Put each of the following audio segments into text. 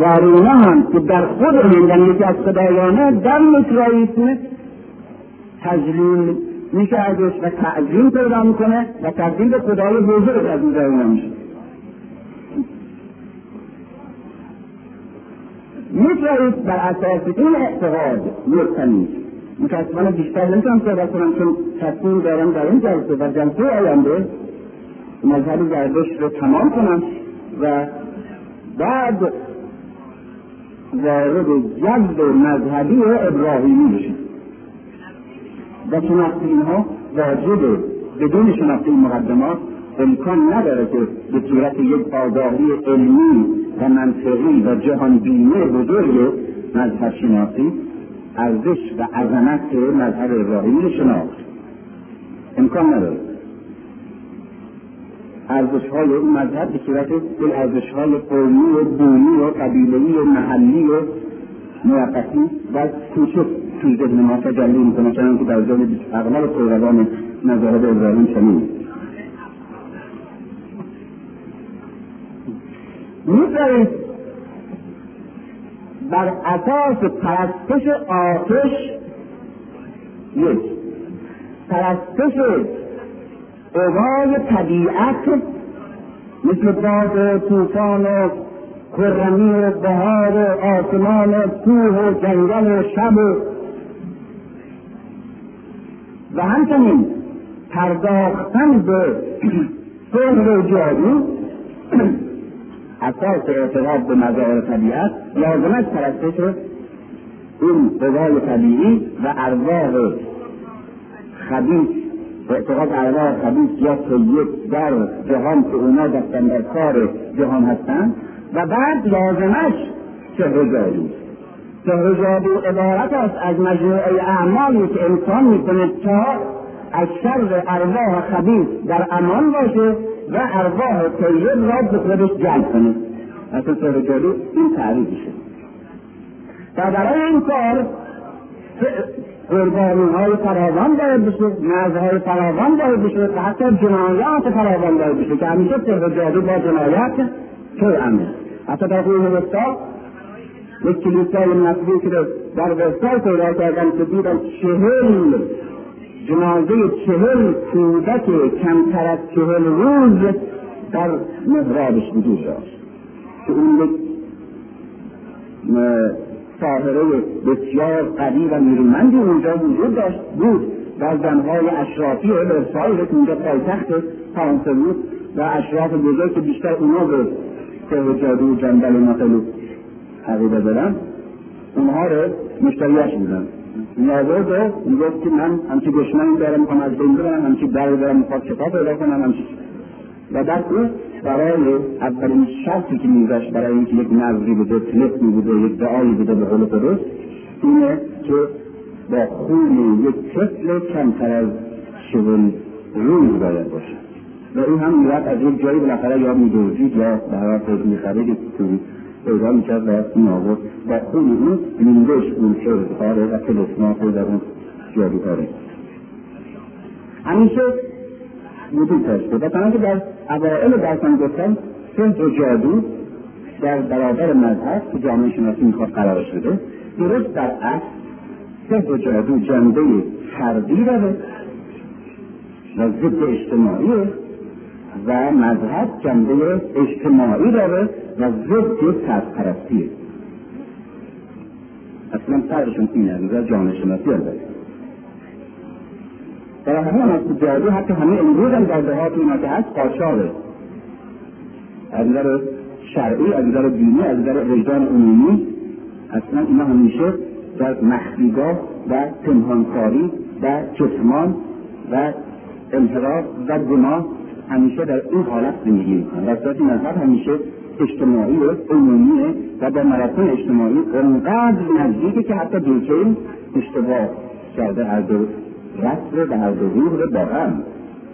زارینا هم که در خود هندن یکی از خدایانه در میترائیسم تجلیل میشه ازش و تعظیم پیدا میکنه و تبدیل به خدای بزرگ از این زارینا میشه. میترائیس بر اساس این اعتقاد مبتنی متاسفانه بیشتر نمیتونم صحبت کنم چون تصمیم دارم در این جلسه و جلسه آینده مذهب زرتشت رو تمام کنم و بعد وارد جذب مذهبی ابراهیمی بشیم و شناخت اینها واجبه. بدون شناخت این مقدمات امکان نداره که به صورت یک آگاهی علمی و منطقی و جهانبینی بزرگ مذهب شناسی ارزش و عظمت مذهب ابراهیمی رو شناخت. امکان نداره. ارزش‌های این مذهب به صورت ارزش‌های قومی و بومی و قبیله‌ای و محلی و موقتی و کوچک توی ذهن ما تجلی می‌کنه، چنانکه در ذهن اغلب پیروان مذهب ابراهیم چنین می‌دارید. بر اساس پرستش آتش یک پرستش قوای طبیعت مثل باد و طوفان و خرمی و بهار و آسمان و کوه و جنگل و شب و همچنین پرداختن به سحر و جادو اساس اعتقاد به مظاهر طبیعت لازم است پرستش این قوای طبیعی و ارواح خبیث اعتقاد ارواح خبیث یا طیب در جهان که اونا دستن در کار جهان هستند و بعد لازمش سحر جادو. سحر جادو عبارت است از مجموعه اعمالی که انسان میکنه تا از شر ارواح خبیث در امان باشه و ارواح طیب را به خودش جلب کنه. اصلا سحر جادو این تعریفشه. و برای این کار قربانی‌های فراوان باید بشه، نذرهای فراوان باید بشه و حتی جنایات فراوان باید بشه که همیشه سحر جادو با جنایت توأمه. حتی در قرون وسطی یک کلیسای نسبی که در وسطی پیدا کردن که دیدن 40 جنازه 40 کودک کمتر از 40 روز در محرابش وجود داشت که اون یک ساحره بسیار قوی و نیرومندی اونجا وجود داشت بود و زنهای اشرافی و ورسای که اونجا پایتخت فرانسه بود و اشراف بزرگ که بیشتر اونا به سحر جادو و جنبل نقلو عقیده دارن اونها رو مشتریاش بودن. نیازه ده میگفت که من همچی دشمنی دارم میخوام از بین برم، همچی در دارم میخواد کتاب پیدا کنم، همچی و در او برای اولین شرطی که میذاشت برای اینکه یک نظری بوده، تلسمی بوده، یک دعایی بوده به قول خودش اینه که با خون یک طفل کمتر از 40 روز باید باشه و این هم میرد از یک جایی بالاخره یا میدوزید یا به هر حال میخرید یک توری پیدا میکرد و این آورد با خون اون میندش اون شرطاره و تلسمات در اون جادوکاره همیشه وجود داشته و چنانکه در اوائل درسم گفتم سحر و جادو در برابر مذهب که جامعه شناسی میخواد قرارش بده درست در اصل سحر و جادو جنبه فردی داره و ضد اجتماعی و مذهب جنبه اجتماعی داره و ضد سرپرستی. اصلا فرقشون اینه از جامعه شناسی داره. در همه از جادو حتی همه امروز هم در دهات اینا که هست قاچاقه از نظر شرعی، از نظر دینی، از نظر وجدان عمومی اصلا اینا همیشه در مخفیگاه و پنهانکاری و کتمان و انحراف و گناه همیشه در این حالت زندگی میکنن. در صورت مذهب همیشه اجتماعی و عمومیه و با مراسم اجتماعی اونقدر نزدیکه که حتی دوچین اشتباه کرده هر دو رسل و هر دو روح رو با هم.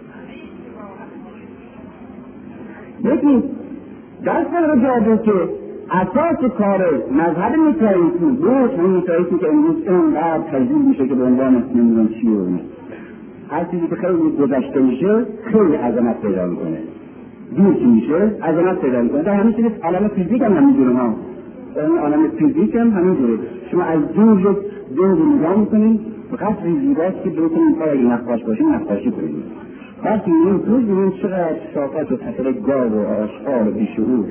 یکی در سحر جادو که اساس کار مذهب میترائیسم بود، همین میترائیسم که امروز اینقدر تجلیل میشه که به عنوان نمیدونم چی و هر چیزی که خیلی گذشته میشه خیلی عظمت پیدا میکنه، دور که میشه عظمت پیدا میکنه. در همین چیز عالم فیزیک هم نمیدونم ها این عالم فیزیک هم همینجوره. شما از دور یک دنگی نگاه میکنید فقط زیباست که بتونید پای اگه نقاش باشید نقاشی کنید. وقتی این توش ببینید چقدر شاکات و تطر گاو و آشغال و بیشعور.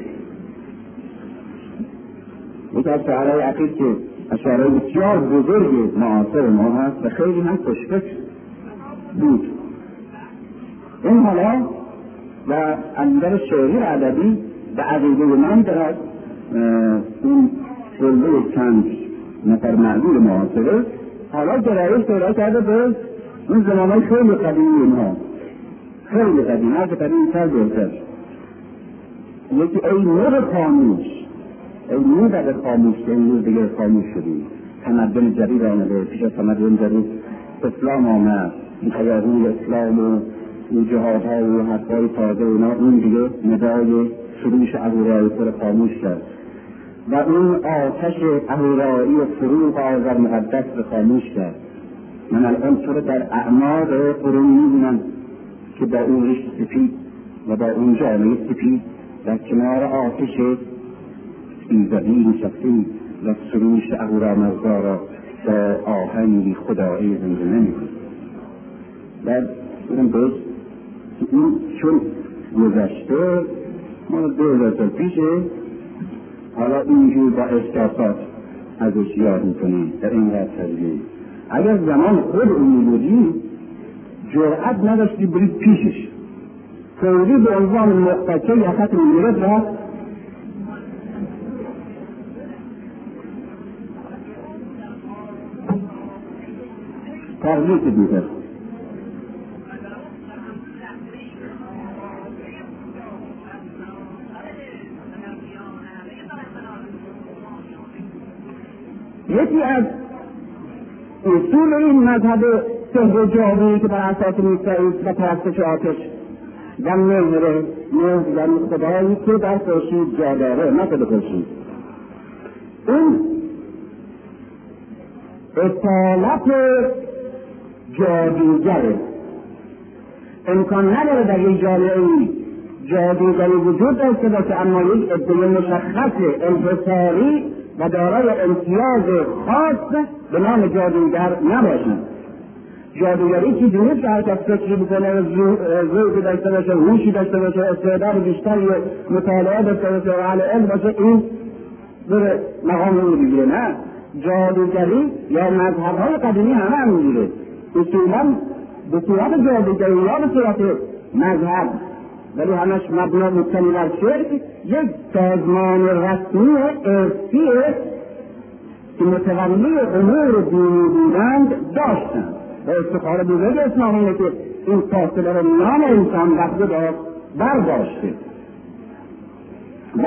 یکی از شعرهای عقیق که از شعرهای بسیار بزرگ معاصر ما هست و خیلی هم خوشفکر بود. این حالا و اندر شعری و ادبی به عقیده من دارد این جلوه چند نفر معدود معاصره حالا گرایش پیدا کرده به اون زمانهای خیلی قدیمی اینها، خیلی قدیم، هر که قدیم تر بهتر. یکی ای نور خاموش، ای نور خاموش که این روز دیگه خاموش شدیم، تمدن جدید آمده، پیش از تمدن جدید اسلام آمد، این هیاهوی اسلام و این جهادها و حرفهای تازه اونا اون دیگه ندای سروش اهورایی پر خاموش کرد و اون آتش اهورایی و فروغ آذر مقدس رو خاموش کرد. من الان تو رو در اعماق قرون می‌بینم که با اون ریش سپید و با اون جامعه سپید در کنار آتش ایزدی نشستی و سروش اهورامزدا را با آهنگی خدایی زنده نمی‌کنی. در اون دوست این چون گذشته ما 2000 سال پیشه حالا اینجور با احساسات ازش یاد میکنیم در این قطعه. اگر زمان خود اونی بودی جرأت نداشتی برید پیشش، فوری به عنوان مقتچه یخت میگرد و تغییر دیگر. یکی از اصول این مذهب سحر جادویی که بر اساس میسرید و پرستش آتش و مهر یعنی خدایی که در خورشید جا داره، نه خود خورشید، این اصالت جادوگره. امکان نداره در یک جامعه‌ای جادوگری وجود داشته باشه اما یک عده مشخص انحصاری و دارای امتیاز خاص به نام جادوگر نباشند. جادوگری چیزی نیست که هر کس فکری بکنه، ذوقی داشته باشه، هوشی داشته باشه، استعداد بیشتری و مطالعه داشته باشه و اهل علم باشه این بره مقام رو بگیره. نه، جادوگری یا مذهب‌های قدیمی همه همینجوره. اصولا به صورت جادوگری یا به صورت مذهب ولی همش مبنا مبتنی بر شرک یک سازمان رسمی ارثیه که متولی امور دینی بودند داشتند و افتخار بزرگ اسلام اینه که این فاصله رو میان انسان و خدا برداشته و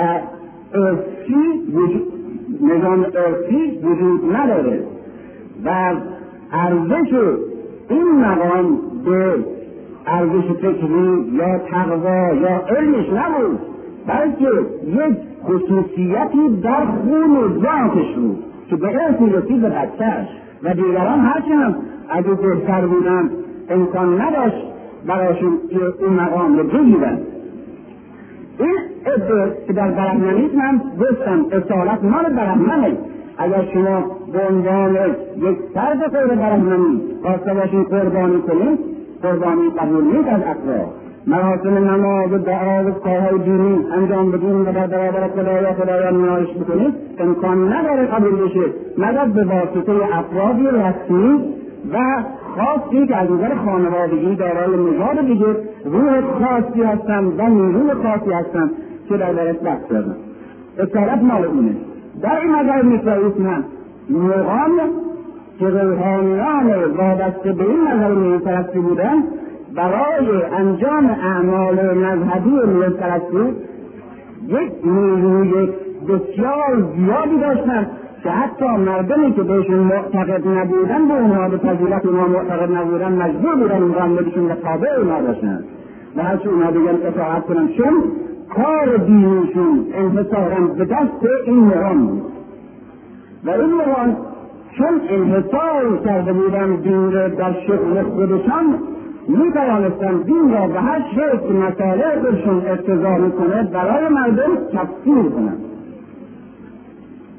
نظام ارثی وجود نداره و ارزش این مقام به ارزش فکری یا تقوا یا علمش نبود بلکه یک خصوصیتی در خون و ذاتش بود که به ارث رسید به بچه‌اش و دیگران هرچند اگه بهتر بودن امکان نداشت برایشون که اون مقام رو بگیرن. این عده که در برهمنیسم هم گفتم اصالت مال برهمنه. اگر شما به عنوان یک فرد غیر برهمنی خواسته باشید قربانی کنید، قربانی قبول نیست از افراد. مراسم نماز و دعا و کارهای دینی انجام بدین و در برابر خدایان نیایش بکنید امکان نداره قبول بشه مگر به واسطه افرادی رسمی و خاصی که از نظر خانوادگی دارای نژاد دیگه روح خاصی هستن و نیروی خاصی هستن که در درش بحث کردن. اصالت مال اونه. در این نظر میترایسم مقام که روحانیان وابسته به این نظر میپرستی بودن برای انجام اعمال مذهبی میپرستی یک نیروی بسیار زیادی داشتن که حتی مردمی که بهشون معتقد نبودن به اونها به فضیلت اونها معتقد نبودن مجبور بودن اونها بهشون و تابع اونها باشن و هرچی اونها بگن اطاعت کنن چون کار دینیشون انحصارا به دست این مقام بود و این مقام چون انحصار کرده بودن دین در شغل خودشان میتوانستن دین را به هر شکل که مسائل خودشون اقتضا میکنه برای مردم تفسیر کنن.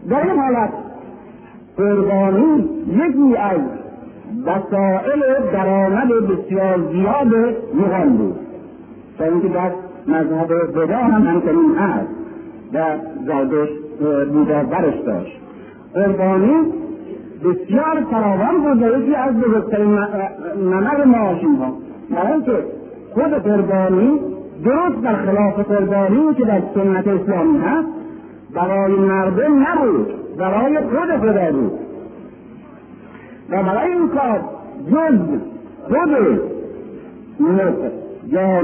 در این حالت قربانی یکی از وسائل درآمد بسیار زیاد مغان بود، تا اینکه در مذهب بودا هم همچنین هست و زادش بودا برش داشت. قربانی بسیار فراوان بود و یکی از بزرگترین نمد معاشین ها، برای اینکه خود قربانی درست در خلاف قربانی که در سنت اسلامی هست برای مردم نبود، برای خود خدا بود و برای این کار جز خود یا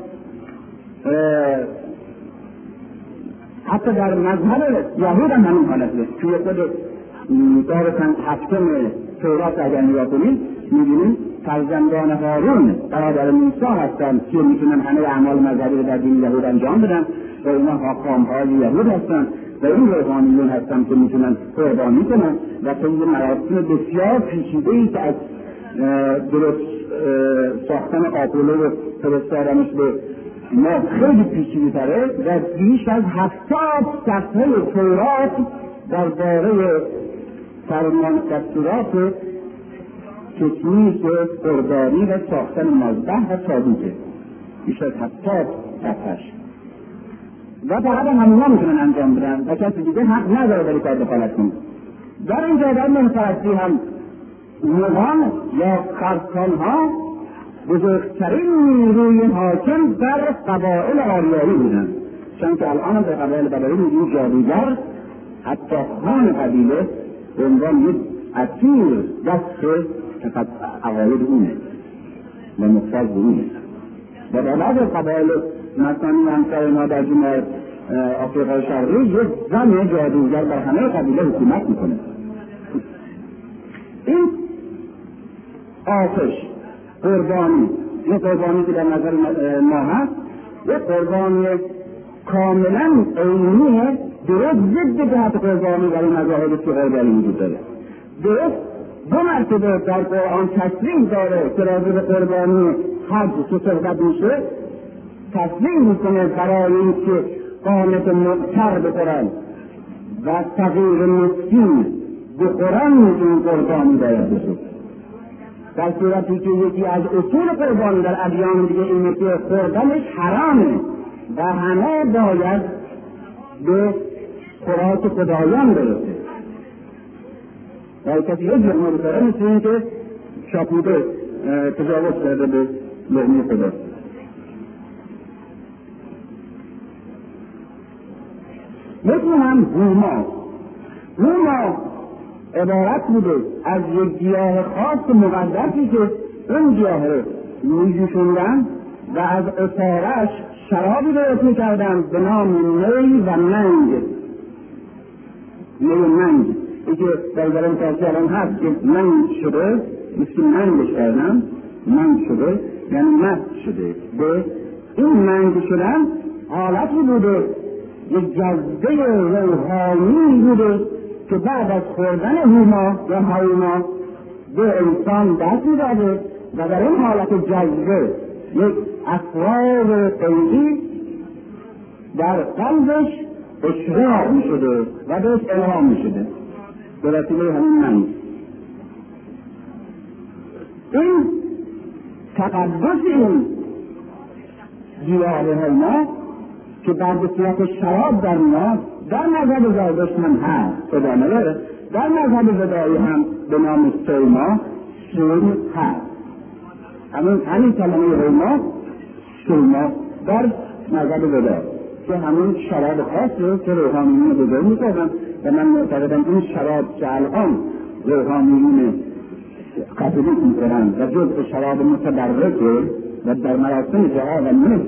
حتی در مذهب یهود هم همین حالت است. توی خود باب هفتم تورات اگر نگاه کنید می‌بینید فرزندان هارون برادر موسی هستند که میتونن همه اعمال مذهبی رو در دین یهود انجام بدن و اینا حاکم‌های یهود هستند و این روحانیون هستند که میتونن قربانی کنن و طی مراسم بسیار پیچیده‌ای که از درست ساختن قافله و فرستادنش به ما خیلی پیچیده‌تره و بیش از 70 صفحه تورات درباره فرمان دستورات تکنیک قربانی و ساختن مذبح و تابوته، بیش از 70 صفحه‌اش و فقط همونا میتونن انجام بدن و کسی دیگه حق نداره در کار دخالت کنه. در این جای در منفرستی هم مغان یا خرسان‌ها بزرگترین نیروی حاکم در قبایل آریایی بودن، چون که الان هم به قبایل بدوی میگیم جادوگر، حتی خان قبیله به عنوان یک اسیر دست فقط عقاید اونه و مقصد اونه و در بعض قبایل مثلا همسر ما در جمهور آفریقای شرقی یک زن جادوگر بر همه قبیله حکومت میکنه. این آتش قربانی، این قربانی که در نظر ما هست یک قربانی کاملا عینیه، درست ضد جهت قربانی در این مذاهب که قربانی وجود داره. درست دو مرتبه در قرآن تصریح داره که راجع به قربانی حج که صحبت میشه تصریح میکنه برای اینکه قامت مقتر بخورن و صغیر مسکین بخورن این قربانی باید بشه. در صورتی که یکی از اصول قربانی در ادیان دیگه اینه که خوردنش حرامه و همه باید به خوراک خدایان برسه و کسی یک لقمه بخوره مثل این که شاپوده تجاوز کرده به لقمه خدا. مثل هم هوما عبارت بوده از یک گیاه خاص مقدسی که اون گیاه رو میجوشوندن و از اثارش شرابی درست میکردن به نام می و منگ. می و منگ ای که در زبان فارسی الان هست که منگ شده، مثل منگش کردن، منگ شده یعنی مست شده. به این منگ شدن حالتی بوده، یک جذبه روحانی بوده که بعد از خوردن هوما یا هوما به انسان دست می‌داده و در این حالت جذبه یک اسرار غیبی در قلبش اشراق می‌شده و بهش الهام می‌شده به وسیله همین منگ. این تقدس این گیاه هوما که در به صورت شراب در میاد در مذهب زرتشت هم هست، ادامه داره. در مذهب بدایی هم به نام سوما سوم هست. همین کلمه هوما سوما در مذهب بدا که همون شراب خاصه که روحانیون بزرگ میکنن و من معتقدم این شراب که الان روحانیون کاتولیک میکنن و جزء شراب متبرکه و در مراسم جهاد و ملک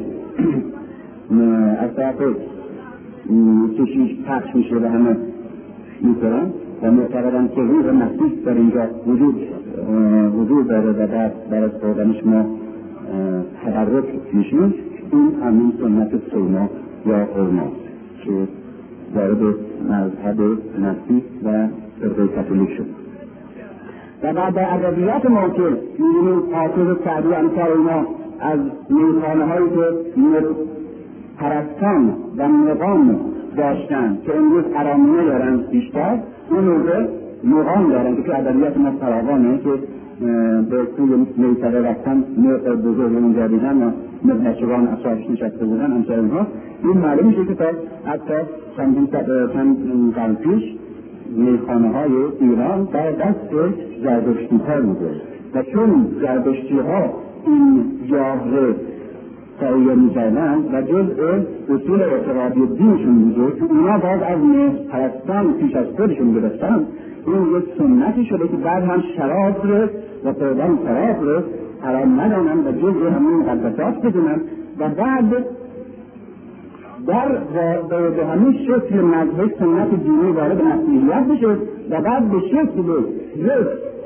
از طرف کشیش پخش میشه و همه میکنن و معتقدن که روح مسیح در اینجا وجود داره و در از خوردنش ما تبرک میشیم. این همین سنت سوما یا هوما که وارد مذهب مسیح و فرقه کاتولیک شد. و بعد در ادبیات ما که میبینیم حافظ سعدی امثال اینا از میخانه هایی که پرستان و مقام داشتن که امروز ارامنه دارن بیشتر، اون موقع مقام دارن که ادبیات ما فراوانه که به توی میسره رفتن نوع بزرگ اونجا دیدن و بچگان اصابش نشسته بودن همسر اونها. این معلوم میشه که تا حتی چند قرن پیش میخانه های ایران در دست زردشتی ها بوده و چون زردشتی ها این جاه رو تغییر می‌کردن و جزء اصول اعتقادی دینشون بوده که اونا باید از مصر پرستان پیش از خودشون گرفتن. این یک سنتی شده که بعد هم شراب رو و قربان شراب رو حرام ندانن و جزء همین مقدسات بدونن و بعد به همین شکل مذهب سنت دینی وارد مسیحیت بشه و بعد به شکل یک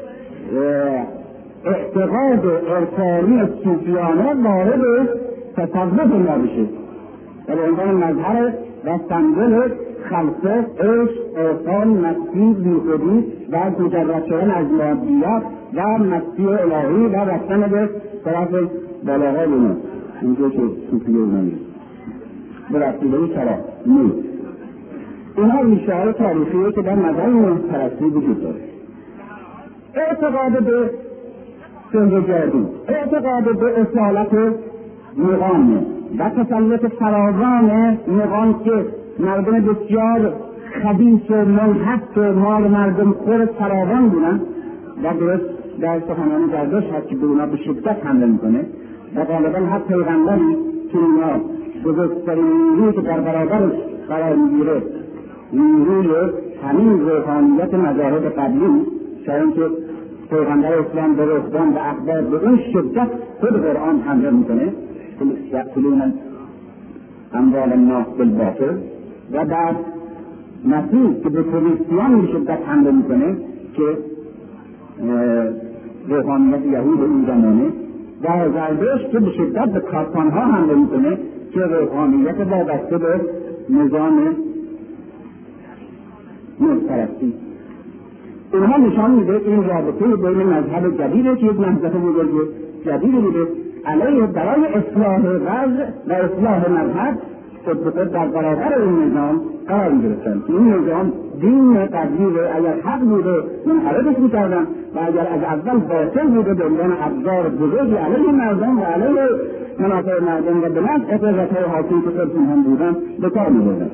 اعتقاد عرفانی صوفیانه وارد تصوف ما بشه و به عنوان مظهر و سمبل خلقه، عشق، عرفان، مسیح، بیخودی و مجرد شدن از مادیات و مسیح الهی و رفتن به طرف بالاهای اونا. اینجا که صوفیه اونا نیست به رسیدهی شراب نیست. اینها ریشه‌های تاریخیه که در مذهب مهرپرستی وجود داره. اعتقاد به سحر جادو، اعتقاد به اصالت مقام و تسلط فراوان مقام که مردم بسیار خبیث و منحط و مال مردم خور فراوان بودن و درست در سخنان زردشت هست که به اونا به شدت حمله میکنه و غالبا هر پیغمبری که اونا بزرگترین نیروی که در برابرش قرار میگیره نیروی همین روحانیت مذاهب قبلی، چون که پیغمبر اسلام به رهبان و احبار به اون شدت خود قرآن حمله میکنه یأکلون اموال الناس بالباطل و بعد مسیح که به کریستیان به شدت حمله میکنه که روحانیت یهود این زمانه و زردشت که به شدت به کارخانه‌ها حمله میکنه که روحانیت وابسته به نظام مهرپرستی. اینها نشان میده این رابطه بین مذهب جدیده که یک مذهب بزرگ جدید بوده علیه برای اصلاح وضع و اصلاح مذهب خود به خود در برابر این نظام قرار می‌گرفتند. این نظام دین قدیمه اگر حق بوده منحرفش می‌کردن و اگر از اول باطل بوده به عنوان ابزار بزرگی علیه مردم و علیه منافع مردم و به نفع قدرت‌های حاکم که خودشون هم بودن به کار می‌بردن.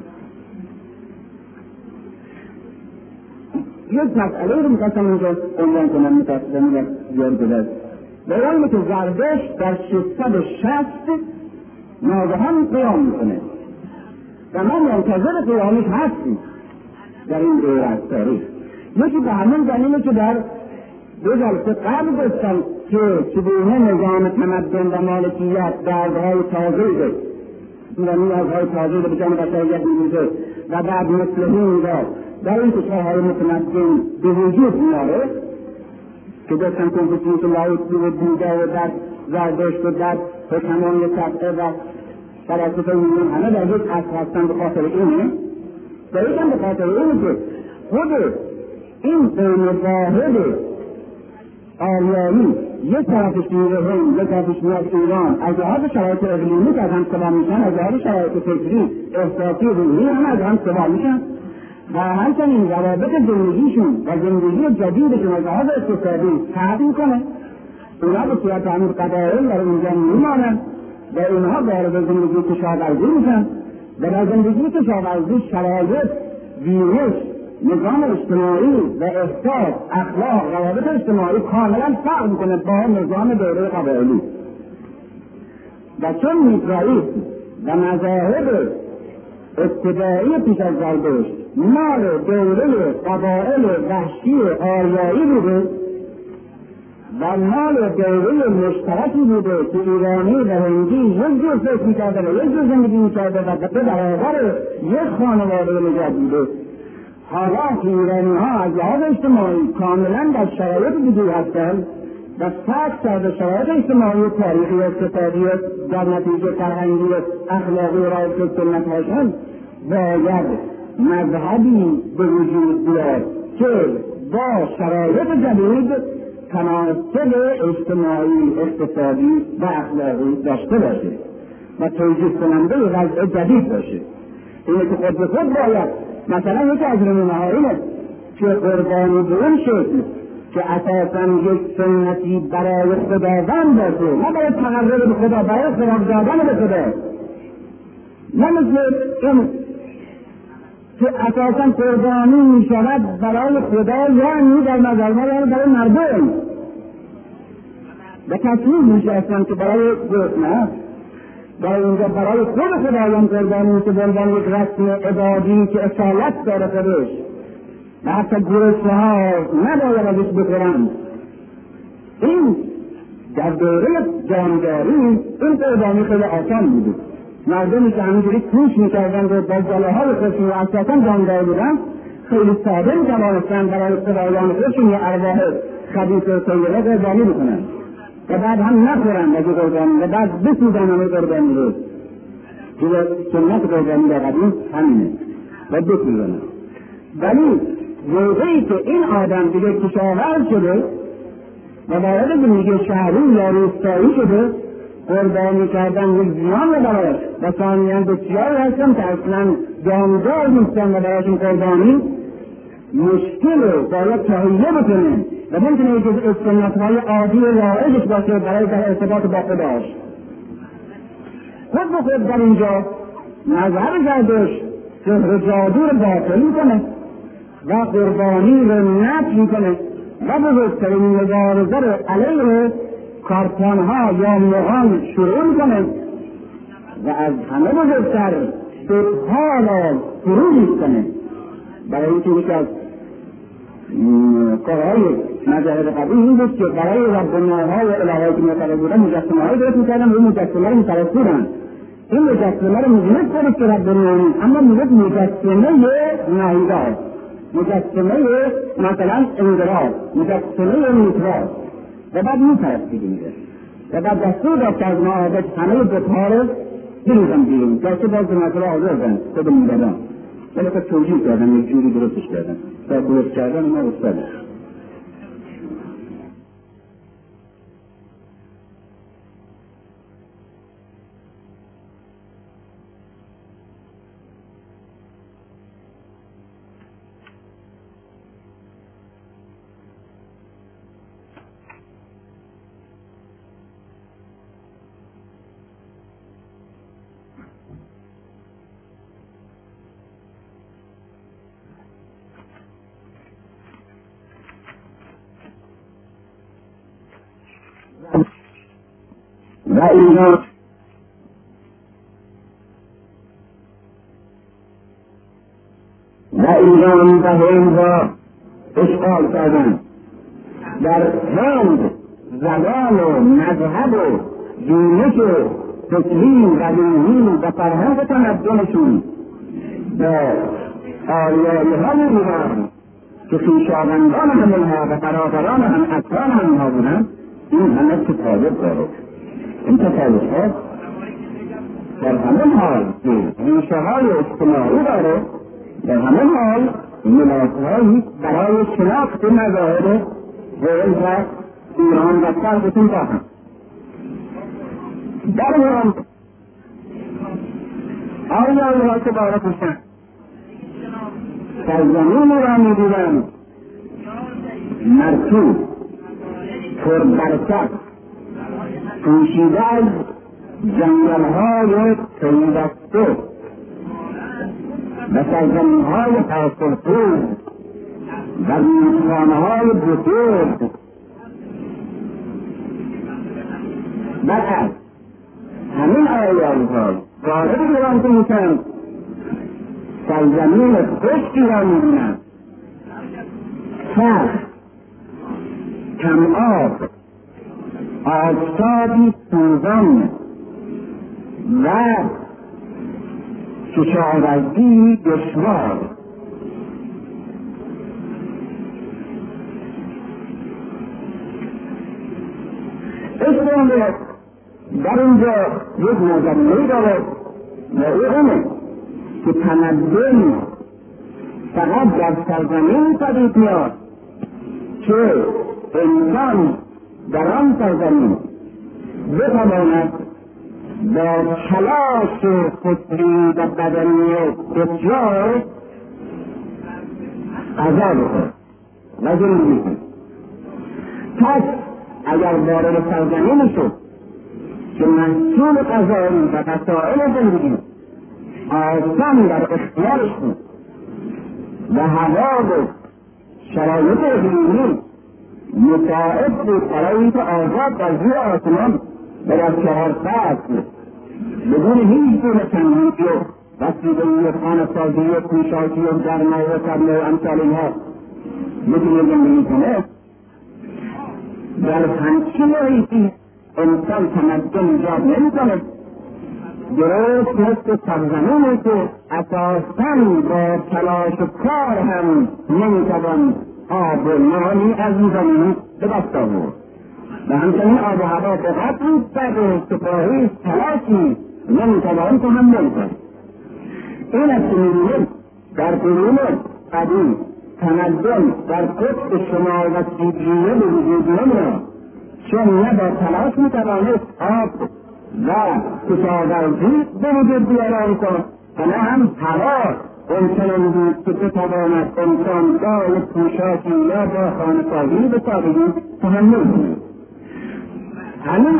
یک مسئله رو می‌خواستم اینجا عنوان کنم متأسفانه زیاد گذشت. بیان که زردشت در 660 ناگهان قیام میکنه و ما منتظر قیامش هستیم در این دوره از تاریخ. یکی به همین دلیله که در دو جلسه قبل گفتم که چگونه نظام تمدن و مالکیت دردهای تازه و نیازهای تازه به جان بشریت می‌ریزه و بعد مصلحین را در این کشورهای متمدن به وجود میاره که گفتم کنفوسیوس و لاوتزو و بودا و در زردشت و در حکمان طبقه و فلاسفه ایمان همه در یک اصل هستن به خاطر اینه و یکم به خاطر اینه که خود این قوم واحد آریایی یک طرفش میره هند یک طرفش میاد ایران از لحاظ شرایط اقلیمی که از هم سوا میشن از لحاظ شرایط فکری احساسی روحی هم از هم سوا میشن و همچنین روابط زندگیشون و زندگی جدیدشون از لحاظ اقتصادی فرق میکنه. اونا به صورت همین قبایل در اونجا میمانن و اینها وارد زندگی کشاورزی میشن و در زندگی کشاورزی شرایط ویروس نظام اجتماعی و احساس اخلاق روابط اجتماعی کاملا فرق میکنه با نظام دوره قبایلی و چون میترائیسم و مذاهب ابتدایی پیش از زردشت مال دوره قبایل وحشی آریایی بوده و مال دوره مشترکی بوده که ایرانی و هندی یک جور فکر میکرده و یک جور زندگی میکرده و به برابر یک خانواده نجات بوده. حالا که ایرانی ها از لحاظ اجتماعی کاملا در شرایط دیگه هستند و سخت کرده شرایط اجتماعی و تاریخی و اقتصادی در نتیجه فرهنگی و اخلاقی و رابطه سنت هاشند باید مذهبی به وجود بیاد که با شرایط جدید تناسب اجتماعی اقتصادی و اخلاقی داشته باشه و توجیه کننده وضع جدید باشه. اینه که خود به خود باید مثلا یکی از نمونه‌ها اینه که قربانی به اون شکل که اساساً یک سنتی برای خداوند باشه، نه برای تقرب به خدا، برای خراب دادن به خدا، نه مثل این که اساساً قربانی می شود برای خدا، یعنی در نظر ما یعنی برای مردم به تصمیم می شود که برای نه برای اینجا برای خود خدایان قربانی می شود یک رسم عبادی که اصالت داره خودش و حتی گرسنه ها نباید ازش بخورند. این در دوره جانداری این قربانی خیلی آسان بوده، مردمی که همینجوری کوش میکردند و با جلاهای خودشون و اساسا جاندار بودن خیلی ساده میتوانستند برای خدایان خودشون یه ارواح خبیث و طیبه قربانی بکنند و بعد هم نخورند از قربانی و بعد بسوزن همه قربانی رو. جلو سنت قربانی در قدیم همینه و بسوزنند. ولی موقعی که این آدم دیگه کشاورز شده و وارد زندگی شهری یا روستایی شده، قربانی کردن یک زیان رو براش و ثانیاً بسیار هستن که اصلا جاندار نیستن و براشون قربانی مشکل رو باید تهیه بکنه و نمیتونه یک از سنت‌های عادی و رایجش باشه برای در ارتباط با خداش. خود به خود در اینجا مذهب زردشت سحر جادو رو باطل میکنه و قربانی رو نفی میکنه و بزرگترین مبارزه رو علیه کارتانها یا موهان شروع میکنه و از همه بزرگتر سبها را فرو میکنه. برای اینکه یکی از کارهای مذهب قدیم این بود که برای ربناها و الهایی که معتقد بودن مجسمه‌هایی درست میکردن و مجسمه رو میپرستیدن. این مجسمه رو میدونست خودش که ربنا نیست، اما میگفت مجسمه نهیدار، مجسمه مثلا انقراض، مجسمه میتراض و بعد میپرستید میده و بعد دستور داد که از معابد همه بتها رو بریزن بیرون، گرچه باز به مسئله آوردن خود میدادن ولی خود توجیه کردن، یک جوری درستش کردن و درست کردن ما استاده. و اینجا این به هند را اشغال کردن. در هند زبان و مذهب و دینش و فکری و روحی و فرهنگ تمدنشون به آریایی‌های بودن که خویشاوندان همینها و برادران هم اطران همینها بودن. این همه تفاوت داره. این تفاوت‌ها در همه حال ریشه‌های اجتماعی داره، در همه حال ملاقات‌هایی برای شناخت مذاهب هند و ایران و شرقشون دارند. در هند آریایی‌ها که باید باشند سرزمین را می‌دیدند مرطوب پربرکت پوشیده از جنگل‌های پیوسته و سرزمین‌های حاصلخیز و رودخانه‌های بزرگ. بعد همین آیان‌ها وارد شدند که می‌شوند سرزمین خشکی را می‌بینند، سخت، کم آب، آفتابی سوزان و کشاورزی دشوار. اسلام در اینجا یک نظریه‌ای داره و اینه که تمدن فقط در سرزمین پدید میاد که انسان در آن سرزمین بتواند با تلاش فکری و بدنی بسیار غذا بخورد و زندگی کند. پس اگر وارد سرزمینی شد که محصول غذایی و وسایل زندگی آسان در اختیارش بود و هوا و شرایط اقلیمی مساعد بود برای اینکه آزاد در زیر آسمان و در 4 فصل بدون هیچ گونه تنهیدی و وسیله‌ای و خانه‌سازی و پوشاکی و گرما و سرما و امثال اینها بدون زندگی کنه، در همچین محیطی انسان تمدن ایجاد نمی‌کند. درست مثل سرزمینی که اساساً با تلاش و کار هم نمی‌توان آب و نانی از این زمین به دست آورد و همچنین آب و هوا به قدر سرد و سپاهی تلاشی نمی‌توان تحمل کرد. این است که می‌بینیم در قرون قدیم تمدن در قطب شمال و سیبریه به وجود نمی‌آمد، چون نه با تلاش می‌توانست آب و کشاورزی به وجود بیارایی کند و نه هم هوا امکان بود که بتواند انسان با پوشاکی یا با خانه‌سازی به سادگی تحمل کند. همین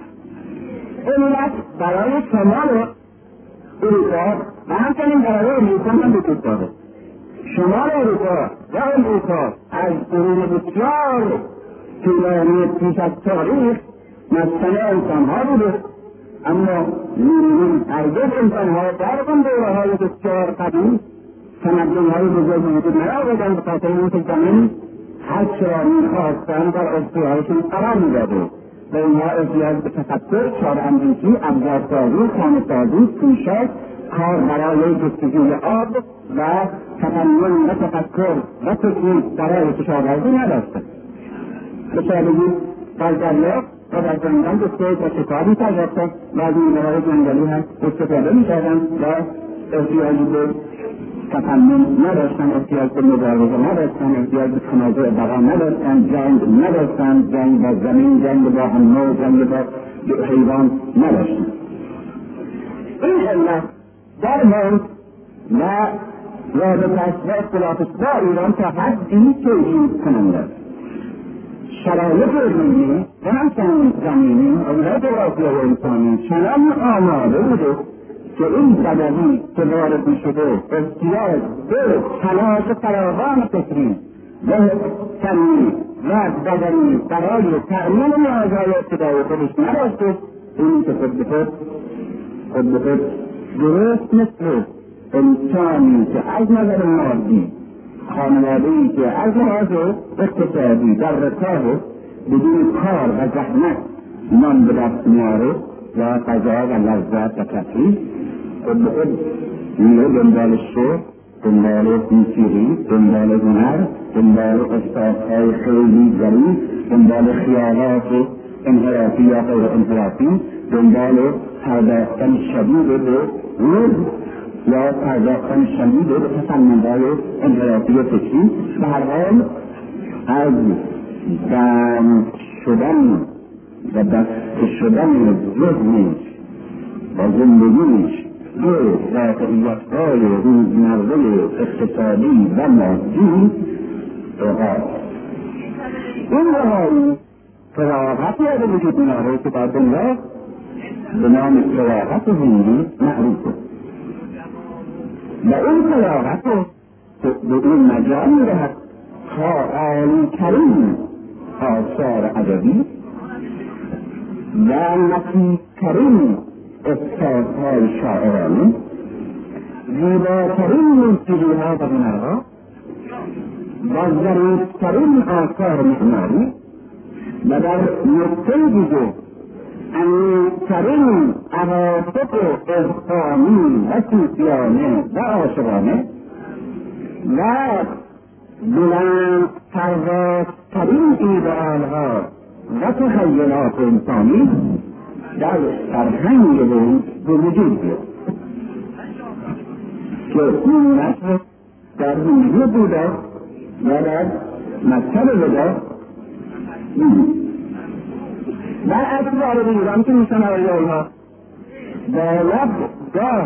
علت برای شمال اروپا و همچنین برای امریکا هم وجود دارد. شمال اروپا و امریکا از قرون بسیار طولانی پیش از تاریخ مسکن انسانها بوده، اما می‌بینیم هرگز انسانها در آن دوره‌های بسیار قدیم تمدن‌های بزرگ وجود نیاوردند به خاطر اینکه زمین هرچه را می‌خواستند در اختیارشون قرار می‌داده و اینها احتیاج به تفکر، چاره‌اندیشی، ابزارسازی، خانه‌سازی، پوشاک، کار برای جستجوی آب و تفنن و تفکر و تکنیک برای کشاورزی نداشتند. به سادگی در دریا و در جنگل بسته و شکار می‌کردند و از میوه‌های جنگلی هم استفاده می‌کردند و احتیاجی به تفنن نداشتند، احتیاج به مبارزه نداشتند، احتیاج به تنازع بقا نداشتند، جنگ نداشتند، جنگ با زمین، جنگ با حمله، جنگ با حیوان نداشتند. این علت در هند و رابطه‌اش و اختلافش با ایران تا حدی توجیه کننده است. شرایط اقلیمی و همچنین زمینی و جغرافیای انسانی چنان آماده بوده که این بدوی که وارد می‌شده احتیاج به تلاش فراوان فکری و فنی و بدنی برای تأمین نیازهای ابتدایی خودش نداشته. این که خود به خود درست مثل انسانی که از نظر مادی، خانواده‌ای که از لحاظ اقتصادی در رکاب بدون کار و زحمت نان به دست میاره و غذا و لذت و تفریح، خود به خود میره دنبال شعر، دنبال موسیقی، دنبال هنر، دنبال احساس‌های خیلی ظریف، دنبال خیالات انحرافی یا غیر انحرافی، دنبال پرداختن شدید به روح یا پرداختن شدید به تفنن‌های انحرافی فکری. به هر حال از بند شدن و دست شدن ذهنش و زندگیش به واقعیت‌های روزمره اقتصادی و مادی رهایی. این رهایی فراغتی از وجود می‌آورد که در دنیا به نام فراغت هندی معروفه و این فراغت به این مجال می‌دهد تا عالی‌ترین آثار ادبی و نفیس‌ترین احساس‌های شاعرانه، زیباترین موسیقی‌ها و هنرها و ظریف‌ترین آثار معماری و در نقطه دیگر عمیق‌ترین عواطف عرفانی و صوفیانه و عاشقانه و بلندپروازترین ایدئال‌ها و تخیلات انسانی در فرهنگ به وجود بیاد که این نشر در هندی بوده و در مکتب بوده. در اصل وارد ایران که میشن آیه ها باید گاه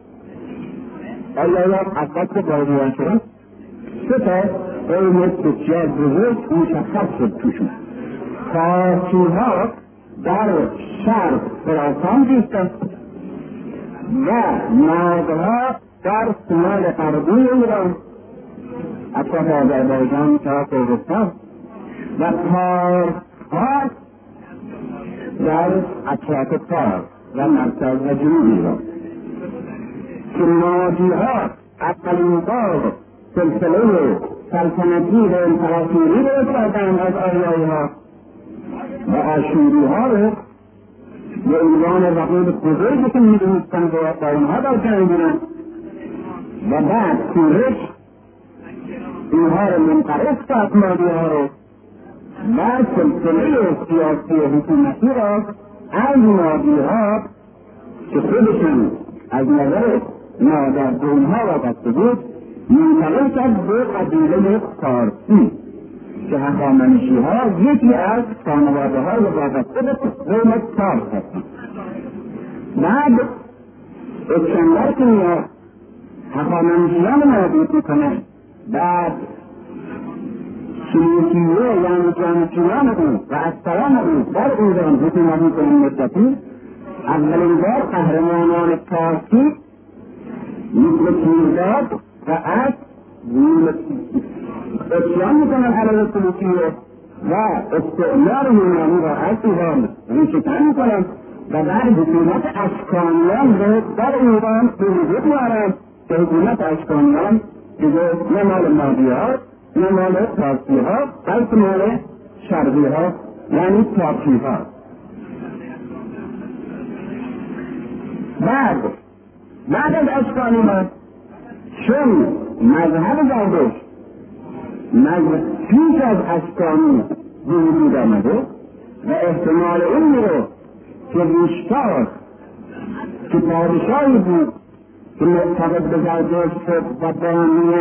آیا اصلا باقیان شدن 3 تا قوم بسیار بزرگ مشخص شد توشون. پارسی‌ها در شرق خراسان زیستند و مادها در شمال غربی ایران اطراف آذربایجان تا کردستان و پارس‌ها در اطراف فارس و مرکز و جنوب ایران که ناجی‌ها اولین بار سلسله سلطنتی و امپراتوری رو کردند از آریایی‌ها و آشوری‌ها رو به عنوان رقیب بزرگی که می‌دونستند و با اونها در جنگ بودند و بعد کورش اینها رو منقرض کرد ناجی‌ها رو و سلسله سیاسی و حکومتی را از ناجی‌ها که خودشون از نظر نادر به اونها وابسته بود منتقل کرد به قبیله پارسی که هخامنشی‌ها یکی از خانواده‌های وابسته به قوم پارس هستند. بعد اسکندر که میاد هخامنشیان نابود میکنه، بعد سلوکیه یعنی جانشینان او و اسکران او در ایران حکومت میکنه مدتی. اولین بار قهرمانان پارسی مثل کیرداد و از اسلام میکنن علیه سلوکیه و استعمار یونانی را از ایران ریشه‌کن میکنن و بعد حکومت اشکانیان رو در ایران به وجود میارن که حکومت اشکانیان دیگه نه مال مادی‌ها نه مال پارسی‌ها بلکه مال شرقی‌ها یعنی ترکی‌ها. بعد از اشکانیان چون مذهب زردشت پیش از اشکانی وجود آمده و احتمال این رو که ریشتار که پادشاهی بود که معتقد به زردشت شد و بانی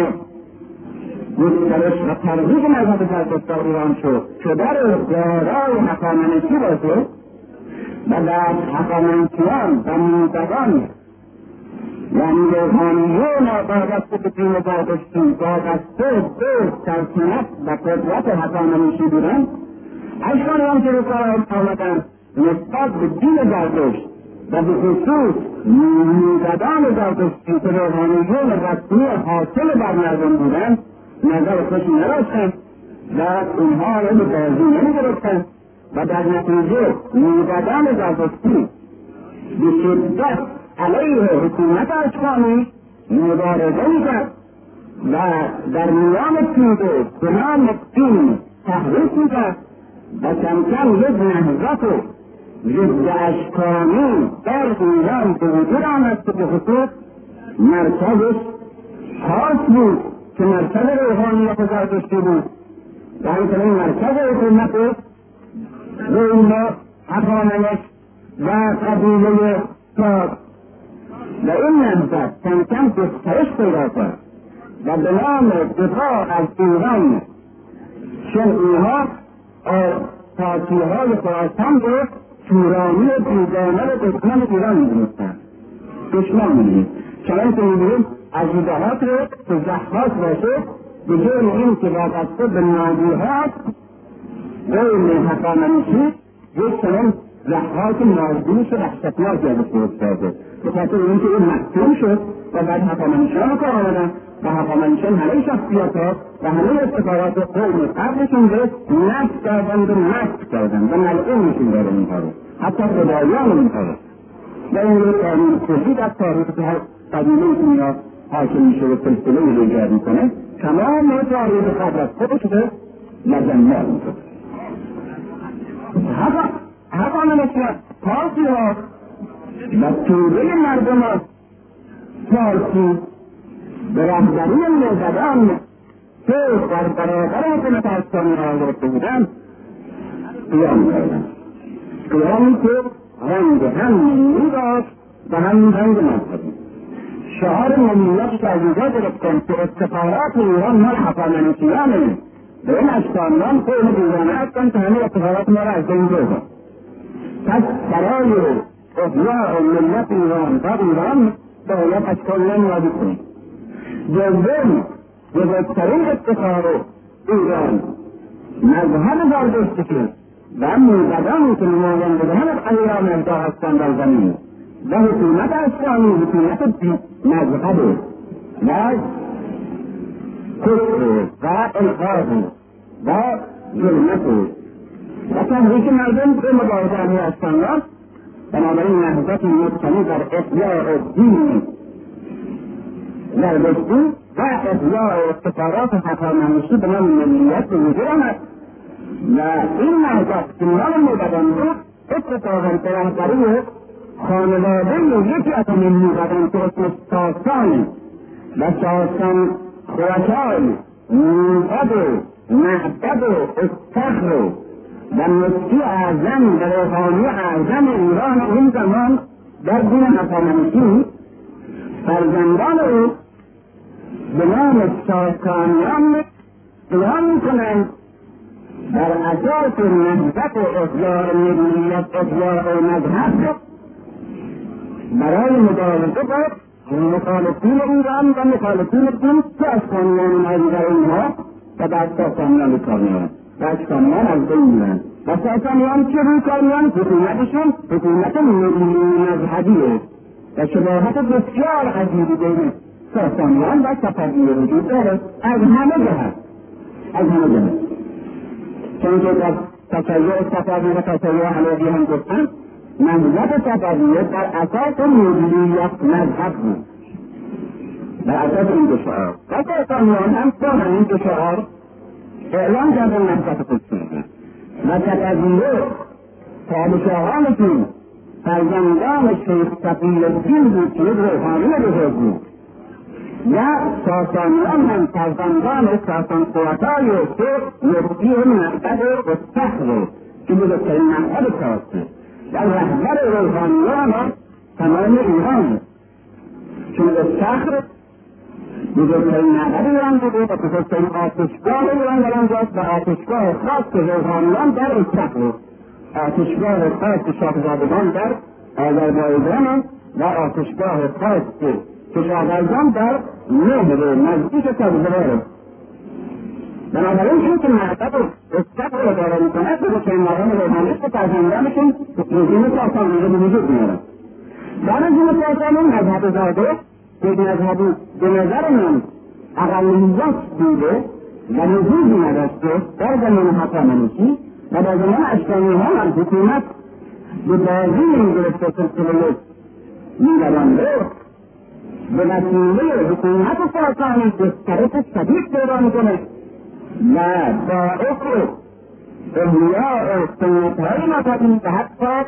گسترش و ترویج مذهب زردشت در ایران شد که در دارای هخامنشی باشه و در هخامنشیان و موبدان یعنی روحانیون وابسته به دین زردشتی وابسته به سلطنت و قدرت هخامنشی بودند، اشکانیان که به کار آمدند نسبت به دین زردشت و به خصوص موبدان زردشتی که روحانیون رسمی حاصل بر مردم بودند نظر خوشی نداشتند و اونها را به بازی نمی‌گرفتند و در نتیجه موبدان زردشتی به شدت علیه حکومت اشکانی مبارزه میکرد و در میان توده به نام دین تحریک میکرد و کم کم یک نهضت ضد اشکانی در ایران به وجود آمد که به خصوص مرکزش پارس بود که مرکز روحانیت زردشتی بود و همچنین مرکز حکومت قوم هخامنش و قبیله پارس و این نهضت کم کم گسترش پیدا کرد و به نام دفاع از ایران چون اینها پارسی‌های خراسان رو تورانی و بیگانه و دشمن ایران می‌دونستند. دشمن می‌دونید چنانکه می‌بینید عقیده‌هات رو که ضحاک باشه به جای این که وابسته به ناجی‌ها قوم هخامنشی یک چنان ضحاک نازدوش و وحشتناکی ازش درست کرده به خاطر اینکه این مفتون شد و بعد هخامنشیان رو کار آمدن و هخامنشیان همه شخصیت‌ها و همه اتفاقات قوم قبلشون رو نفت کردند و نفت کردند و ملعون میشون داره اینها رو حتی خدایان اینها رو و این رو قانون کلی در تاریخ که هر قبیله اینها حاکم میشه و سلسله رو ایجاد میکنه تمام تاریخ قبل از خودش رو مجمع میکنه. هخامنشیان پارسی‌ها و توده مردم پارسی به رهبری موبدان که در برابر حکومت اشکانی قرار گرفته بودند قیام کردند. قیامی که رنگ هم ملی داشت و هم رنگ مذهبی. شعار ملیت که از اینجا گرفتند که افتخارات ایران مال هخامنشیانه به این اشکانیان قوم بیگانه هستند که همه افتخارات ما را از بین بردند. پس برای احیاء ملت ایران و ایران باید از کلا یادی کنیم. دوم، بزرگترین افتخار ایران مذهب زردشتی و موبدانی که نمایندگان ایران ارجاع هستند در زمین و حکومت اسلامی حکومت مذهب و کفر و الغاز و ظلمت و تحریک مردم به مبارزه علیه اسلام. بنابراین نهضت مبتنی در احیاء دین زردشتی و احیاء افتخارات هخامنشی به نام ملیت به وجود آمد و این نهضت که مال موبدان بود اتفاقا به رهبری خانواده یکی از این موبدان که اسمش ساسان و ساسان خوشای موبد و معبد و استخر و مفتی اعظم و روحانی اعظم ایران این زمان در دین هخامنشی فرزندان او به نام ساسانیان قیام میکنند بر اساس نهضت و احیاء ملیت احیاء مذهب برای مبارزه با مخالفین ایران و مخالفین دین که اسلامیان اومدی در اینها و بعد ساسانیان کامیان و اسلامیان از بین میرن و ساسانیان که روی کامیان حکومتشون حکومت مذهبیه و شباهت بسیار عجیبی بین ساسانیان و صفویه وجود داره از همه جهت چون که در تشیع صفوی و تشیع علوی هم گفتن نهضت صفویه بر اساس ملیت مذهب بود بر اساس این دو شعار و ساسانیان هم با همین دو شعار اعلام کردن نهضت خودشون و صفویه پادشاهانشون فرزندان شیخ صفی الدین بود که یک روحانی بزرگ بود و ساسانیان هم فرزندان ساسان خواتای که مفتی معبد استخر که بزرگترین معبد ساسه و رهبر روحانیان تمام ایران چون استخر بزرگترین معبد ایران بوده و بزرگترین آتشگاه ایران در آنجاست و آتشگاه خاص روحانیان در استخر آتشگاه خاص شاهزادگان در آذربایجان و آتشگاه خاص کشاورزان در مهر نزدیک سبزواره. بنابراین این که معبد استخر رو داره میکنه بزرگترین مقام روحانیش که فرزندانشون رژیم ساسانی رو به وجود میارن. در رژیم ساسانی مذهب زرتشت یک مذهبی به نظر من اقلیت بوده و نفوذی نداشته در زمان هخامنشی و در زمان اشکانی‌ها هم حکومت به بازی می‌گرفته سلسله می‌روانده به وسیله حکومت ساسانی گسترش شدید پیدا می‌کنه و باعث احیاء سنت‌های مذهبی و حتی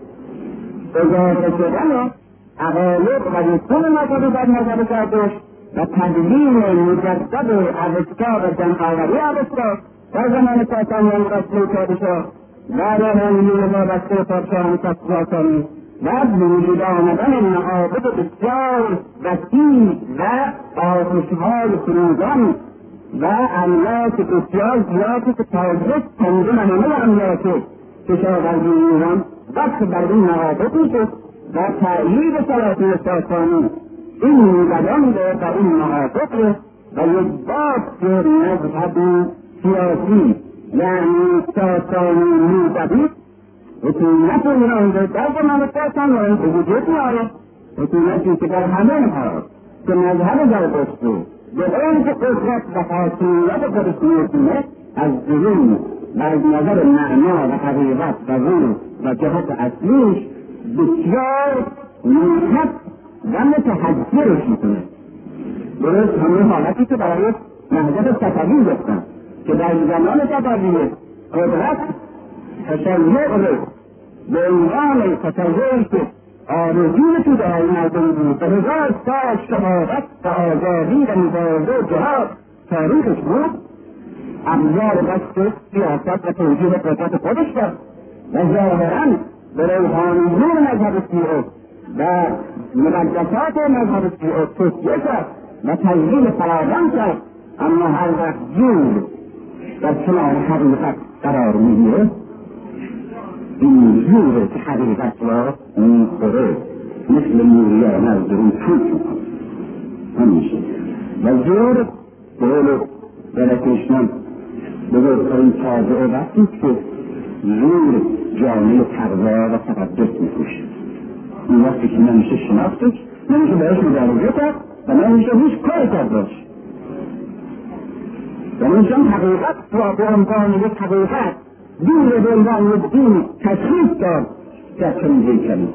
اضافه شدن عقاید و رسوم مذهبی در مذهب زرتشت و تدوین مجدد اوستا و جمع‌آوری اوستا در زمان ساسانیان رسول پادشاه و روحانیون وابسته پادشاهان ساسانی و وجود آمدن معابد بسیار وسیع و آتشهای فروزان و املاک بسیار زیادی که تازه تنظیم همه املاک کشاورزی ایران وقت بر این معابد میشد و تأیید سلاطین ساسانی این موبدان رو و این معابد و یک باب مذهبی سیاسی یعنی ساسانی موبدی حکومت ایران رو در زمان ساسانیان به وجود میاره. حکومتی که در همه حال که مذهب زرتشت رو به اینکه قدرت و حاکمیت خودش میرسونه از درون و از نظر معنا و حقیقت و روح و جهت اصلیش بسیار منحط و متحجرش میکنه. درست همون حالتی که برای نهضت صفوی گفتن که در زمان صفوی قدرت تشیع رو به عنوان تشیعی که آرزوی توده‌های مردم بود به 1000 سال شهادت و آزادی و مبارزه و جهاد تاریخش بود ابزار دست سیاست و توجیه قدرت خودش داشت و ظاهراً به روحانیون مذهب شیعه و مقدسات مذهب شیعه تسکیه کرد و تجلیل فراوان کرد. اما هر وقت جور در کنار حقیقت قرار میگیره این زوره که حقیقت را میخوره، مثل موریان از درون توک میکنه همیشه. و زور بقول برکشنم بزرگترین تابعه وقتی که زور جامعه تقوی و تقدس میپوشه. این وقتی که نمیشه شناختش، نمیشه باش مبارزه کرد و نمیشه هیچ کار کرد باش. و نمیشه حقیقت را به عنوان یک حقیقت دین به عنوان یک دین تشخیص داد در چنین هیکلی.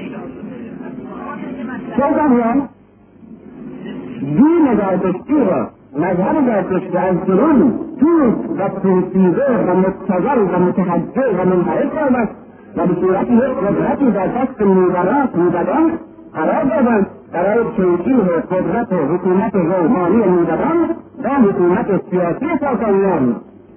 چون دین زرتشتی را، مذهب زرتشتی از درون توز و پوسیده و مستقل و متحجر و منحرف کردند و به صورت یک قدرتی در دست موبدان قرار دادند برای توجیه قدرت حکومت روحانی موبدان و حکومت سیاسی ساسانیان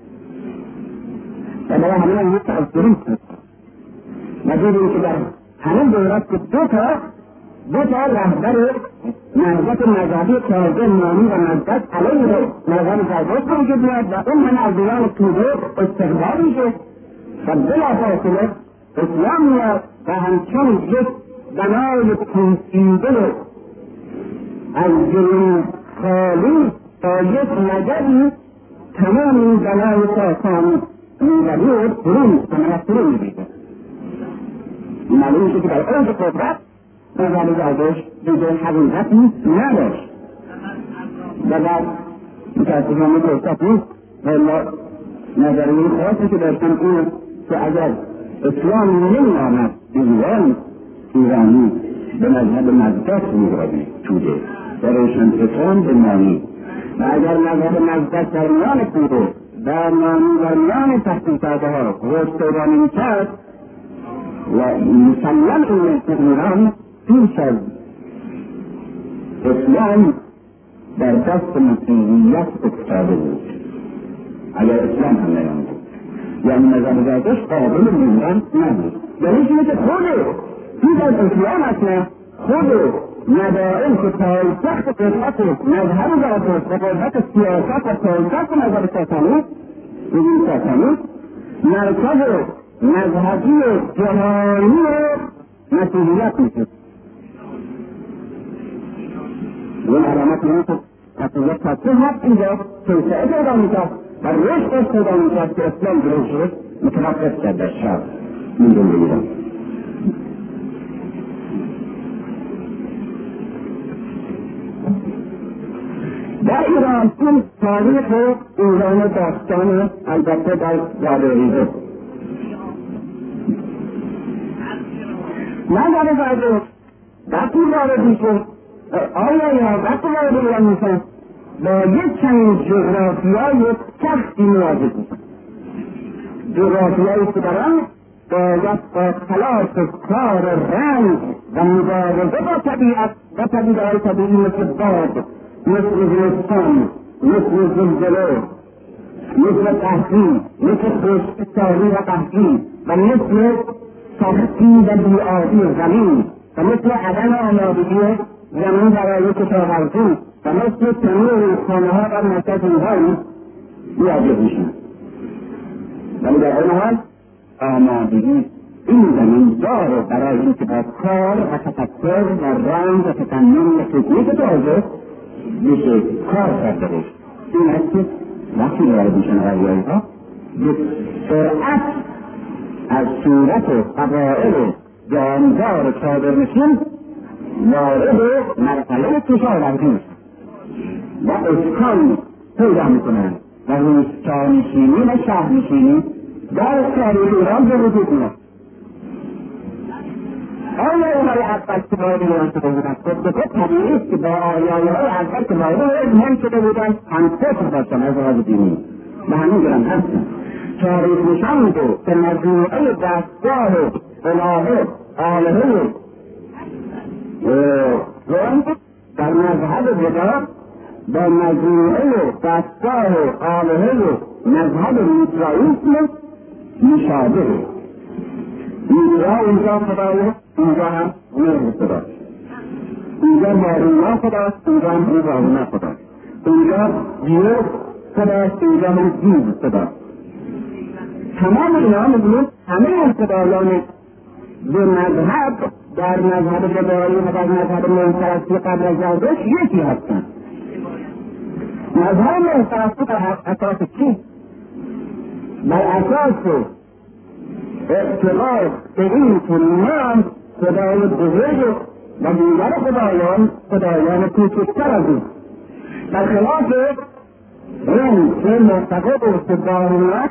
و برای همه یک از درون کرد. و دیدیم که در همین دورت که دو تا رهبر نهضت مذهبی تازه نامی و مزدد علیه مذهب زرتشت وجود میاد و اون همه از دیوان توده استقبال میشه و بلافاصله اسلام میاد و همچون یک بنای پوسیده از درون خالی با یک مددی تمام این بنای ساسانی موبدی رو فرو میریزه. معلوم میشه که در اوج قدرت مذهب زرتشت دیگه حقیقتی نداشت و بعد متاسفانه فرصت نیست و نظریه خاصی که داشتن اینه که اگر اسلام نمی آمد ایرانی به مذهب مزدک می‌روید توده و روشنفکران به نامی و اگر مذهب مزدک در میان توده و نامی در میان تحصیل کرده ها رشد پیدا نمی‌کرد و مسلم این ایران پیش از اسلام در دست مسیحیت افتاده بود اگر اسلام هم نیامد بود، یعنی مذهب زرتشت قابل موندن نبود. یعنی چیزی که خود پیش از اسلام اصلا خود مدائن که پایتخت قدرت مذهب زرتشت و قدرت سیاست و پایتخت مذهب ساسانی مرکز مذهبی جهانی مسیحیت میشد. این علامت اینه که مسیحیت تصمیم هست اینجا توسعه پیدا میکرد و رشدش پیدا میکرد که اسلام جلوش رو متوقف کرد در شب میدون بگیرم. در ایران این تاریخ ایران داستان البته در زادریزه مذهب زرتشت وقتی وارد میشه آیا وقتی وارد ایران میشن با یک چنین جغرافیای سختی مواجه میشن. جغرافیایی که در آن باید با تلاش کار رنج و مبارزه با طبیعت و پدیده‌های طبیعی مثل باد، مثل زمستان، مثل زلزله، مثل قحطی، مثل خشکسالی و قحطی و مثل سختی و بی‌آبی زمین و مثل عدم آمادگی زمین برای کشاورزی و مثل تنوع رودخانه‌ها و مرکزهایی مواجه میشن. ولی در این حال آمادگی این زمین داره برای اینکه با کار و تفکر و رنج و تفنن و تکنیک تازه بشه کار کرده باشه. این است که وقتی وارد میشن آریایی‌ها به سرعت از صورت قبائل جاندار چادرنشین وارد مرحله کشاورزی میشن و اسکان پیدا میکنن و روستانشینی و شهرنشینی در تاریخ ایران به وجود میاد. آیا اونهای اول که وارد ایران شده بودن خود به خود طبیعی است که با آریایی‌های اول که وارد ایران شده بودن همسفر باشن از لحاظ دینی و همین گرم هستن. تاریخ نشان میده که مجموعه دستگاه الهه آلهه رنگ در مذهب جدا با مجموعه دستگاه آلهه مذهب میترائیسم مشابه. میترا اینجا خدایه، اینجا هم مهر خداست، اینجا بارونا خداست، اینجا هم بارونا خداست، اینجا دیو خداست، اینجا هم دیو خداست. تمام اینا میگوید همه خدایان به مذهب در مذهب جدایی و در مذهب مهرپرستی قبل از زردشت یکی هستند. مذهب مهرپرستی بر اساس چی؟ بر اساس اعتقاد به این که من خدای بزرگ و دیگر خدایان کوچکتر از او، برخلاف این که معتقد است که باهویت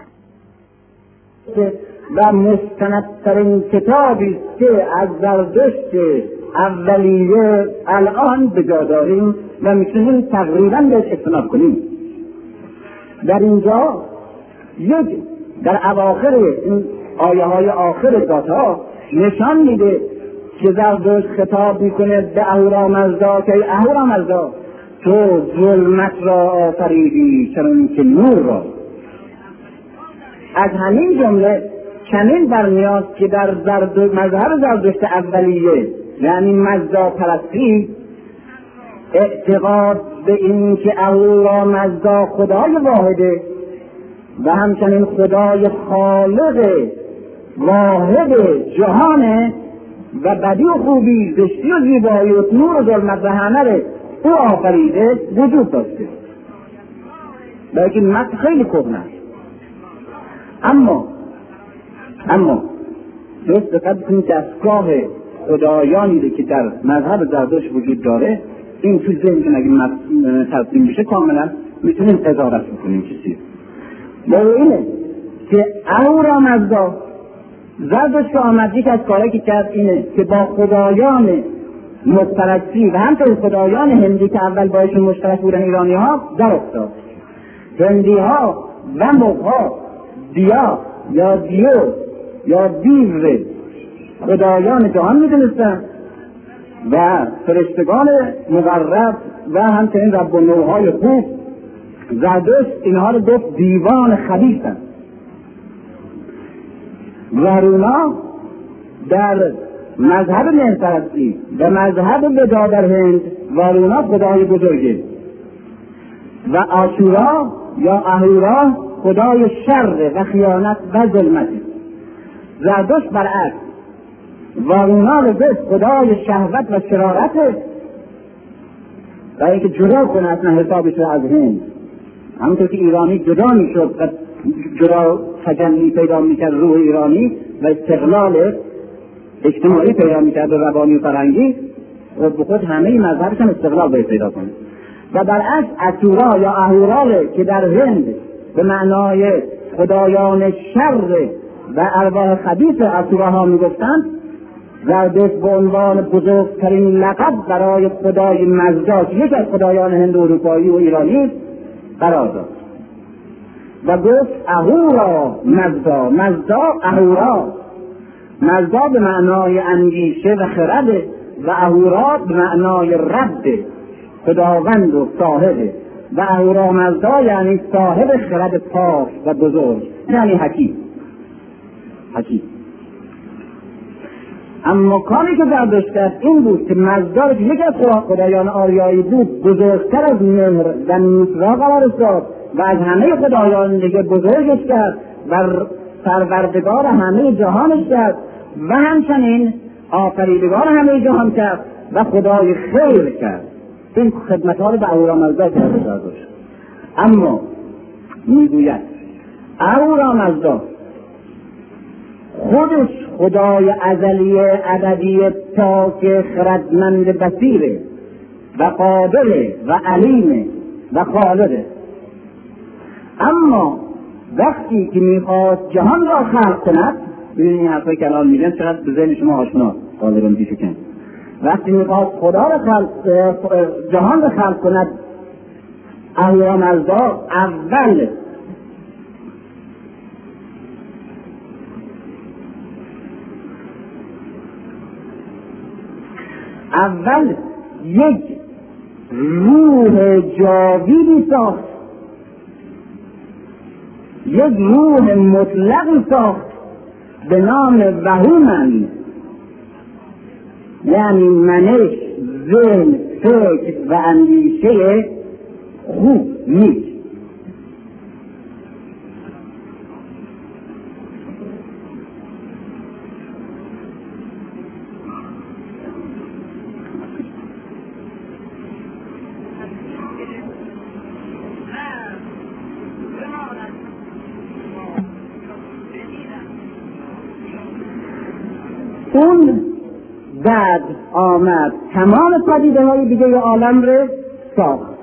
و مستندترین کتابی که از زردشت اولیه الان به جا داریم و میتونیم تقریبا بهش استناد کنیم. در اینجا در اواخر این آیه های آخر گاتا نشان میده که زردشت خطاب میکنه به اهورامزدا که اهورامزدا تو ظلمت را آفریدی چنان که نور را. از همین جمله چنین برمیاد که در مذهب زردشت اولیه یعنی مزدا پرستی اعتقاد به این که اهورامزدا خدای واحده و همچنین خدای خالق واحد جهانه و بدی و خوبی، زشتی و زیبایی و نور و ظلمت و همه او آفریده وجود داشته. بلکه متن خیلی کهنه است. اما درست دقت کنید دستگاه خدایانی که در مذهب زردشت وجود داره، این تو ذهنتون اگه ترسیم بشه کاملا میتونیم ادارت بکنیم چیزی. موضوع اینه که اهورامزدا زردشت که آمد یک از کارهایی که کرد اینه که با خدایان متپرستی و همطور خدایان هندی که اول باشون مشترک بودن ایرانی ها در افتاد. هندی ها و مغها دیا یا دیو یا دیو خدایان جهان میدونستن و فرشتگان مقرب و همچنین رب النوع‌های خوب. زردشت اینها رو گفت دیوان خبیثند. ورونا در مذهب مهرپرستی و مذهب ودا در هند ورونا خدای بزرگه و آشورا یا اهورا خدای شر و خیانت و ظلمته. زردشت برعکس ورونا رو گفت خدای شهوت و شرارته و اینکه جدا کنه اصلا حسابش رو از هند، همونطور که ایرانی جدا میشد و جدا تجلی پیدا میکرد روح ایرانی و استقلال اجتماعی پیدا میکرد و روانی و فرهنگی، خود به خود همه مذهبش هم استقلال باید پیدا کنه. و برعکس اسورا یا اهورا که در هند به معنای خدایان شر و ارواح خبیث اسوراها میگفتند، زردشت به عنوان بزرگترین لقب برای خدای مزدا که یک از خدایان هند و اروپایی و ایرانی قرار داد و گفت اهورا مزدا، مزدا اهورا. مزدا به معنای اندیشه و خرد و اهورا به معنای رب خداوند و صاحب و اهورا مزدا یعنی صاحب خرد پاک و بزرگ یعنی حکیم. اما کاری که زردشت کرد این بود که مزدا رو که یکی از خدایان آریایی بود بزرگتر از مهر و نیسرا قرار داد و از همه خدایان دیگه بزرگش کرد و پروردگار همه جهانش کرد و همچنین آفریدگار همه جهان کرد و خدای خیر کرد. این خدمت‌ها رو به اهورامزدا کرد زردشت. اما میگوید اهورامزدا خودش خدای ازلی ابدی پاک خردمند بصیره و قادره و علیمه و خالقه. اما وقتی که میخواست جهان را خلق کند، ببینید این حرفایی که الان میگن چقدر به ذهن شما آشنا غالبا میشکن. وقتی میخواست خدا را جهان را خلق کند، اهورامزدا اول یک روح جاویدی ساخت، یک روح مطلقی ساخت به نام وهومن، یعنی منش، ذهن، فکر و اندیشه خوب نیست. اون بعد آمد تمام پدیده های دیگه عالم رو ساخت.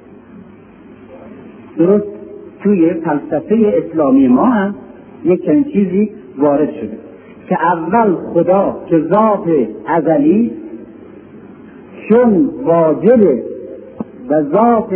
درست توی فلسفه اسلامی ما هم یک چنین چیزی وارد شده که اول خدا که ذات ازلی چون واجب و ذات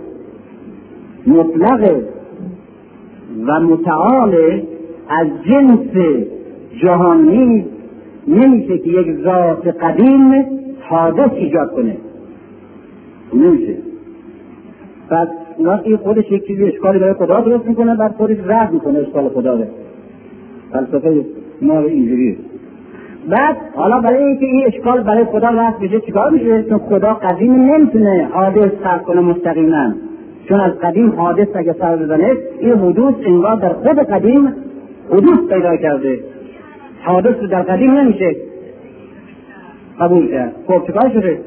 مطلق و متعال از جنس جهانی نمیشه که یک ذات قدیم حادث ایجاد کنه، نمیشه. پس این خودش یک چیزی اشکالی برای خدا درست میکنه، بعد خودش رد میکنه اشکال خدا رو. فلسفه ما اینجوریه. بعد حالا برای اینکه این اشکال برای خدا رد بشه چیکار میشه؟ چون خدا قدیم نمیتونه حادث خلق کنه مستقیما، چون از قدیم حادث اگه سر بزنه این حدوث انگار در خود قدیم حدوث پیدا کرده، حادث در قدیم نمیشه قبول کرد. خب چیکار شده؟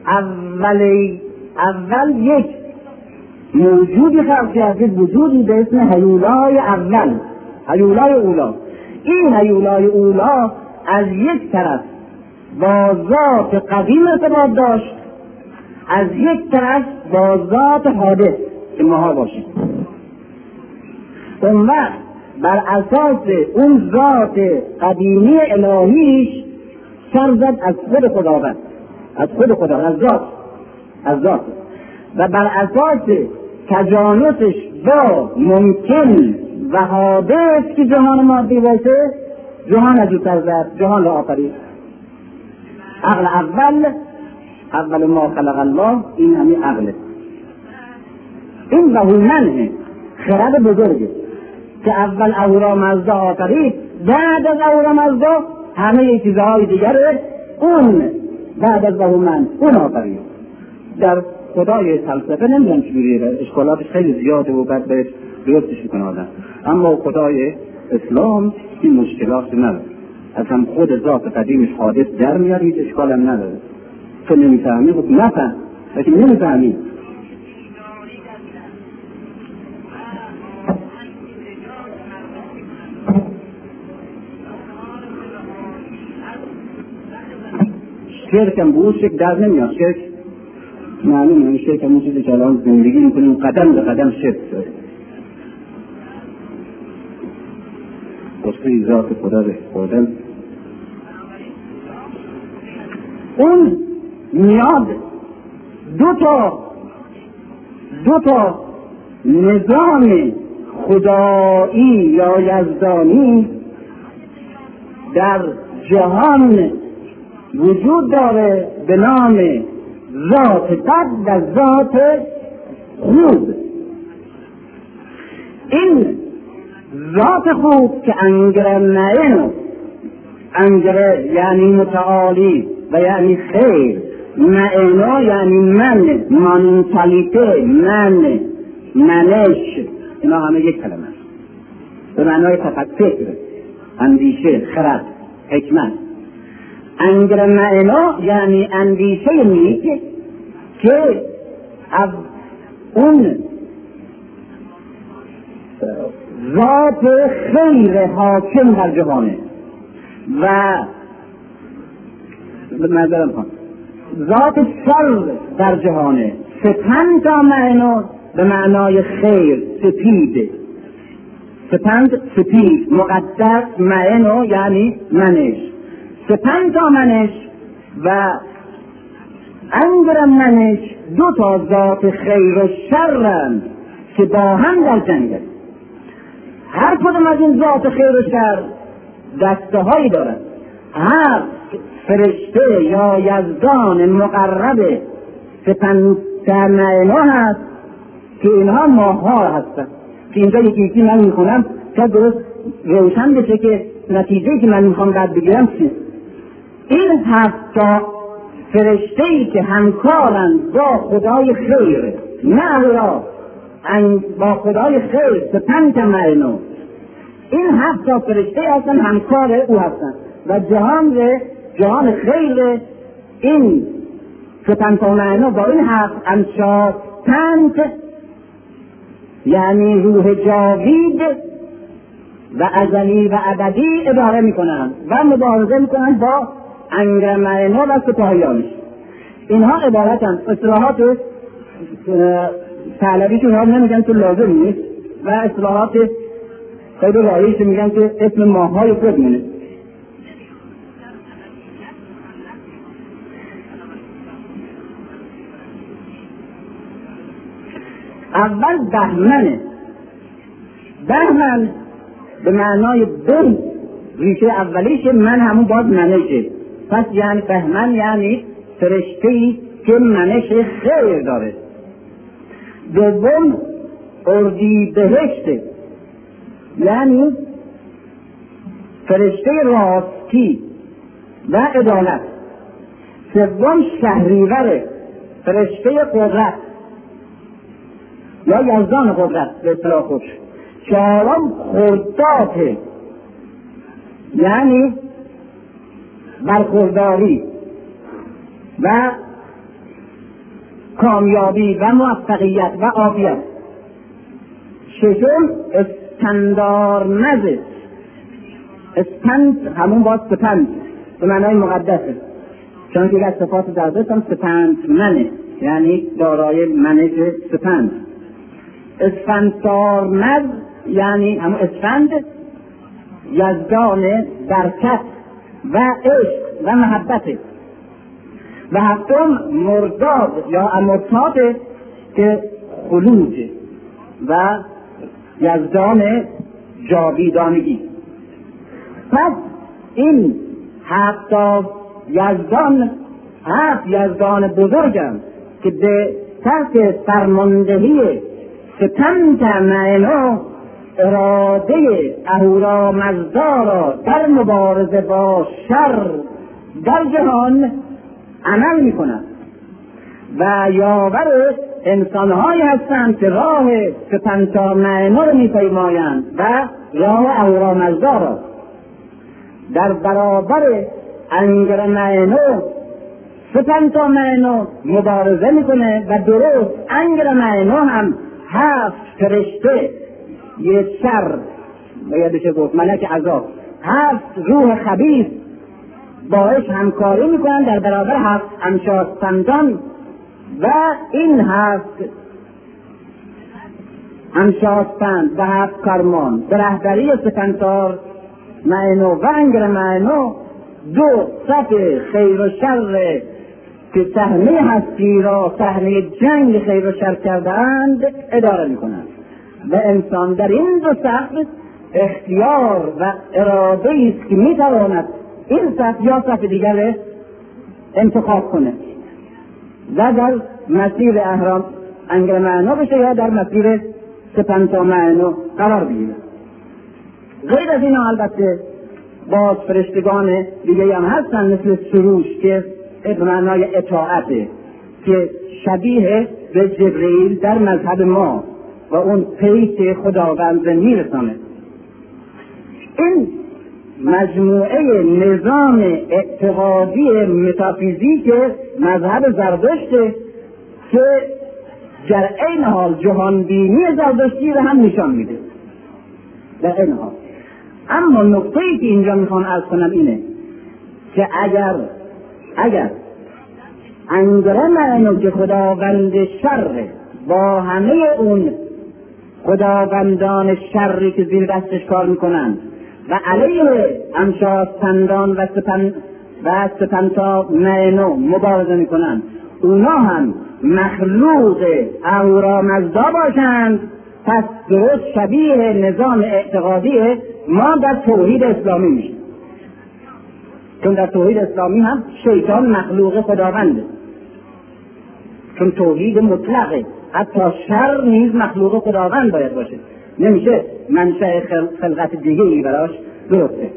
اول یک موجودی خلق کرده، وجودی به اسم هیولای اول، هیولای اولا. این هیولای اولا از یک طرف با ذات قدیم ارتباط داشت، از یک طرف با ذات حادث که ماها باشید. اون وقت بر اساس اون ذات قدیمی الهیش سر زد از خود خداوند، از خود خدا، از ذات و بر اساس تجانسش با ممکن و حادث که جهان مادی باشه جهان از او سر زد، جهان را آفرید. عقل اول ما خلق الله، این همین عقله، این بهومنه، خرد بزرگه که اول اهورامزدا آفرید، بعد از اهورامزدا همه چیزهای دیگر اون بعد از بهومن اون آفرید. در خدای فلسفه نمیدونم چجوریه، اشکالاتش خیلی زیاده و بعد بهش درستش میکنه آدم، اما خدای اسلام این مشکلات نداره، اصلا خود ذات قدیمش حادث در میاد، هیچ اشکال هم نداره. تو نمیفهمی خود نفهم، لیکن نمیفهمی. شرک هم بود، شرک در نمیاد، شرک معلومه این شرک همون چیزی که الان زندگی میکنیم قدم به قدم شرک شده. قصه ذات خدا به خودم اون میاد دو تا نظام خدایی یا یزدانی در جهان وجود داره به نام ذات بد و ذات خوب. این ذات خوب که انگره یعنی متعالی و یعنی خیر، معنا یعنی من، منتالیته، منش، اینا همه یک کلمه است به معنای فکر، اندیشه، خرد، حکمت. انگر معنا یعنی اندیشه نیک که اون ذات خیر حاکم در جهانه و ذات شر در جهانه. سپند تا معنا به معنای خیر، سپید مقدس، معنا یعنی منش، سپند تا منش و انگر منش دو تا ذات خیر و شرن که با هم در جنگن. هر کدوم از این ذات خیر و شر دسته هایی دارد. هر فرشته یا یزدان مقرب سپندمعنا هست که اینها ماها هستند که اینجا یکی من میخونم تا درست روشن بشه که نتیجه که من میخوام بعد بگیرم چیست. این هفت فرشته‌ای که همکارند با خدای خیر، نه را با خدای خیر سپندمعنا، این هفت فرشته هستن همکار او هستن و جهان خیر این سپندمعنا با این هفت انشاستند، یعنی روح جاوید و ازلی و ابدی اداره میکنن و مبارزه میکنن با انگرمینو و سپاهیانش. اینها عبارتن اصطلاحات پهلویشون ها نمیگن که لازم نیست و اصطلاحات خیلی رایج میگن که اسم ماهای خود مونه. اول بهمن به معنای بن، ریشه اولیشه، من همون باز منشه. پس یعنی بهمن یعنی فرشته‌ای که منش خیر داره. دوم اردیبهشت یعنی فرشته راستی و عدالت. سوم شهریور، فرشته قدرت یا یزدان قدرت به اصطلاح خودش. چهارم خرداد یعنی برخورداری و کامیابی و موفقیت و عافیت. ششم اسکندارمز، اسکند همون باز سپند به معنای مقدسه، چون که از صفات زردشت هم سپندمنه یعنی دارای منش سپند. اسفندارمز یعنی همون اسفند، یزدان برکت و عشق و محبته. و هفتم مرداد یا امرتاد که خلود و یزدان جاویدانگی. پس این هفت یزدان بزرگم که به تحت فرماندهی ستمتمینو اراده اهورامزدا را در مبارزه با شر در جهان عمل میکنند و یاور انسانهایی هستند که راه ستمتمینو را میپیمایند و راه اهورامزدا را. در برابر انگرمینو ستمتمینو مبارزه میکنه و درست انگرمینو هم 7 فرشته یه شر یادشه گفت ملک عذاب 7 روح خبیث باعث همکاری میکنن در برابر 7 امشاسپندان و این 7 امشاسپند و 7 کارمان به رهبری ستمتمینو و انگرمینو 2 صف خیر و شر که صحنه هستی را صحنه جنگ خیر و شر کردند اداره میکنند و انسان در این 2 صف اختیار و اراده است که میتواند این صف یا صف دیگر انتخاب کنه و در مسیر اهرام انگرمینو بشه یا در مسیر ستمتمینو قرار بگیره. غیر از این البته باز فرشتگان دیگه هم هستن مثل سروش که به معنای اطاعته که شبیه به جبرئیل در مذهب ما و اون پیت خداوند میرسانه. این مجموعه نظام اعتقادی متافیزیک مذهب زردشته که در این حال جهانبینی زردشتی رو هم نشان میده در این حال. اما نکته‌ای که اینجا میخوام عرض کنم اینه که اگر انگرمینو که خداوند شر با همه اون خداوندان شری که زیر دستش کار میکنند و علیه امشاسپندان و ستمتمینو مبارزه میکنند، اونا هم مخلوق اهورامزدا باشند، پس درست شبیه نظام اعتقادی ما در توحید اسلامی میشه. چون در توحید اسلامی هم شیطان مخلوق خداونده، چون توحید مطلقه، حتی شر نیز مخلوق خداوند باید باشه، نمیشه منشأ خلقت دیگه ای براش درسته.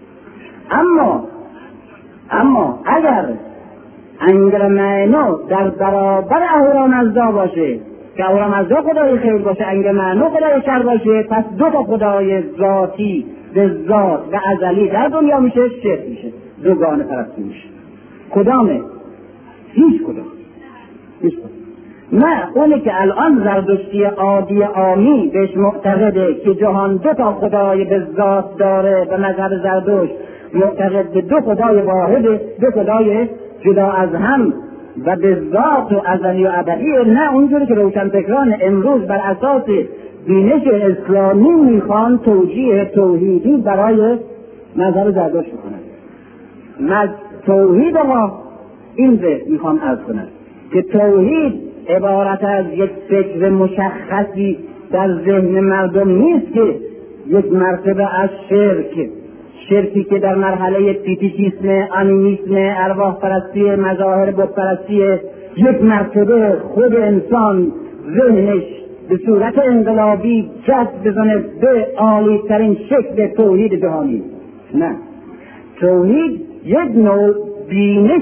اما اگر انگرمینو در برابر اهورامزدا باشه که اهورامزدا خدای خیر باشه، انگرمینو خدای شر باشه، پس 2 خدای ذاتی به ذات و ازلی در دنیا میشه، شرک میشه، دوگانه پرستی میشه. کدامه؟ هیچ کدام. نه اونی که الان زردشتی عادی عامی بهش معتقده که جهان دو تا خدای به ذات داره و مذهب زردشت معتقد به دو خدای واحد، دو خدای جدا از هم و به ذات و ازلی و ابدی. نه اونجوری که روشنفکران امروز بر اساس بینش اسلامی میخوان توجیه توحیدی برای مذهب زردشت کنند. توحید ما این رو میخوام عرض کنم که توحید عبارت از یک فکر مشخصی در ذهن مردم نیست که یک مرتبه از شرکی که در مرحله فیتیشیسم، انیمیسم، ارواح پرستی، مظاهر بت پرستی، یک مرتبه خود انسان ذهنش به صورت انقلابی جذب بزنه به عالی ترین شکل توحید جهانی. نه، توحید یک نوع بینش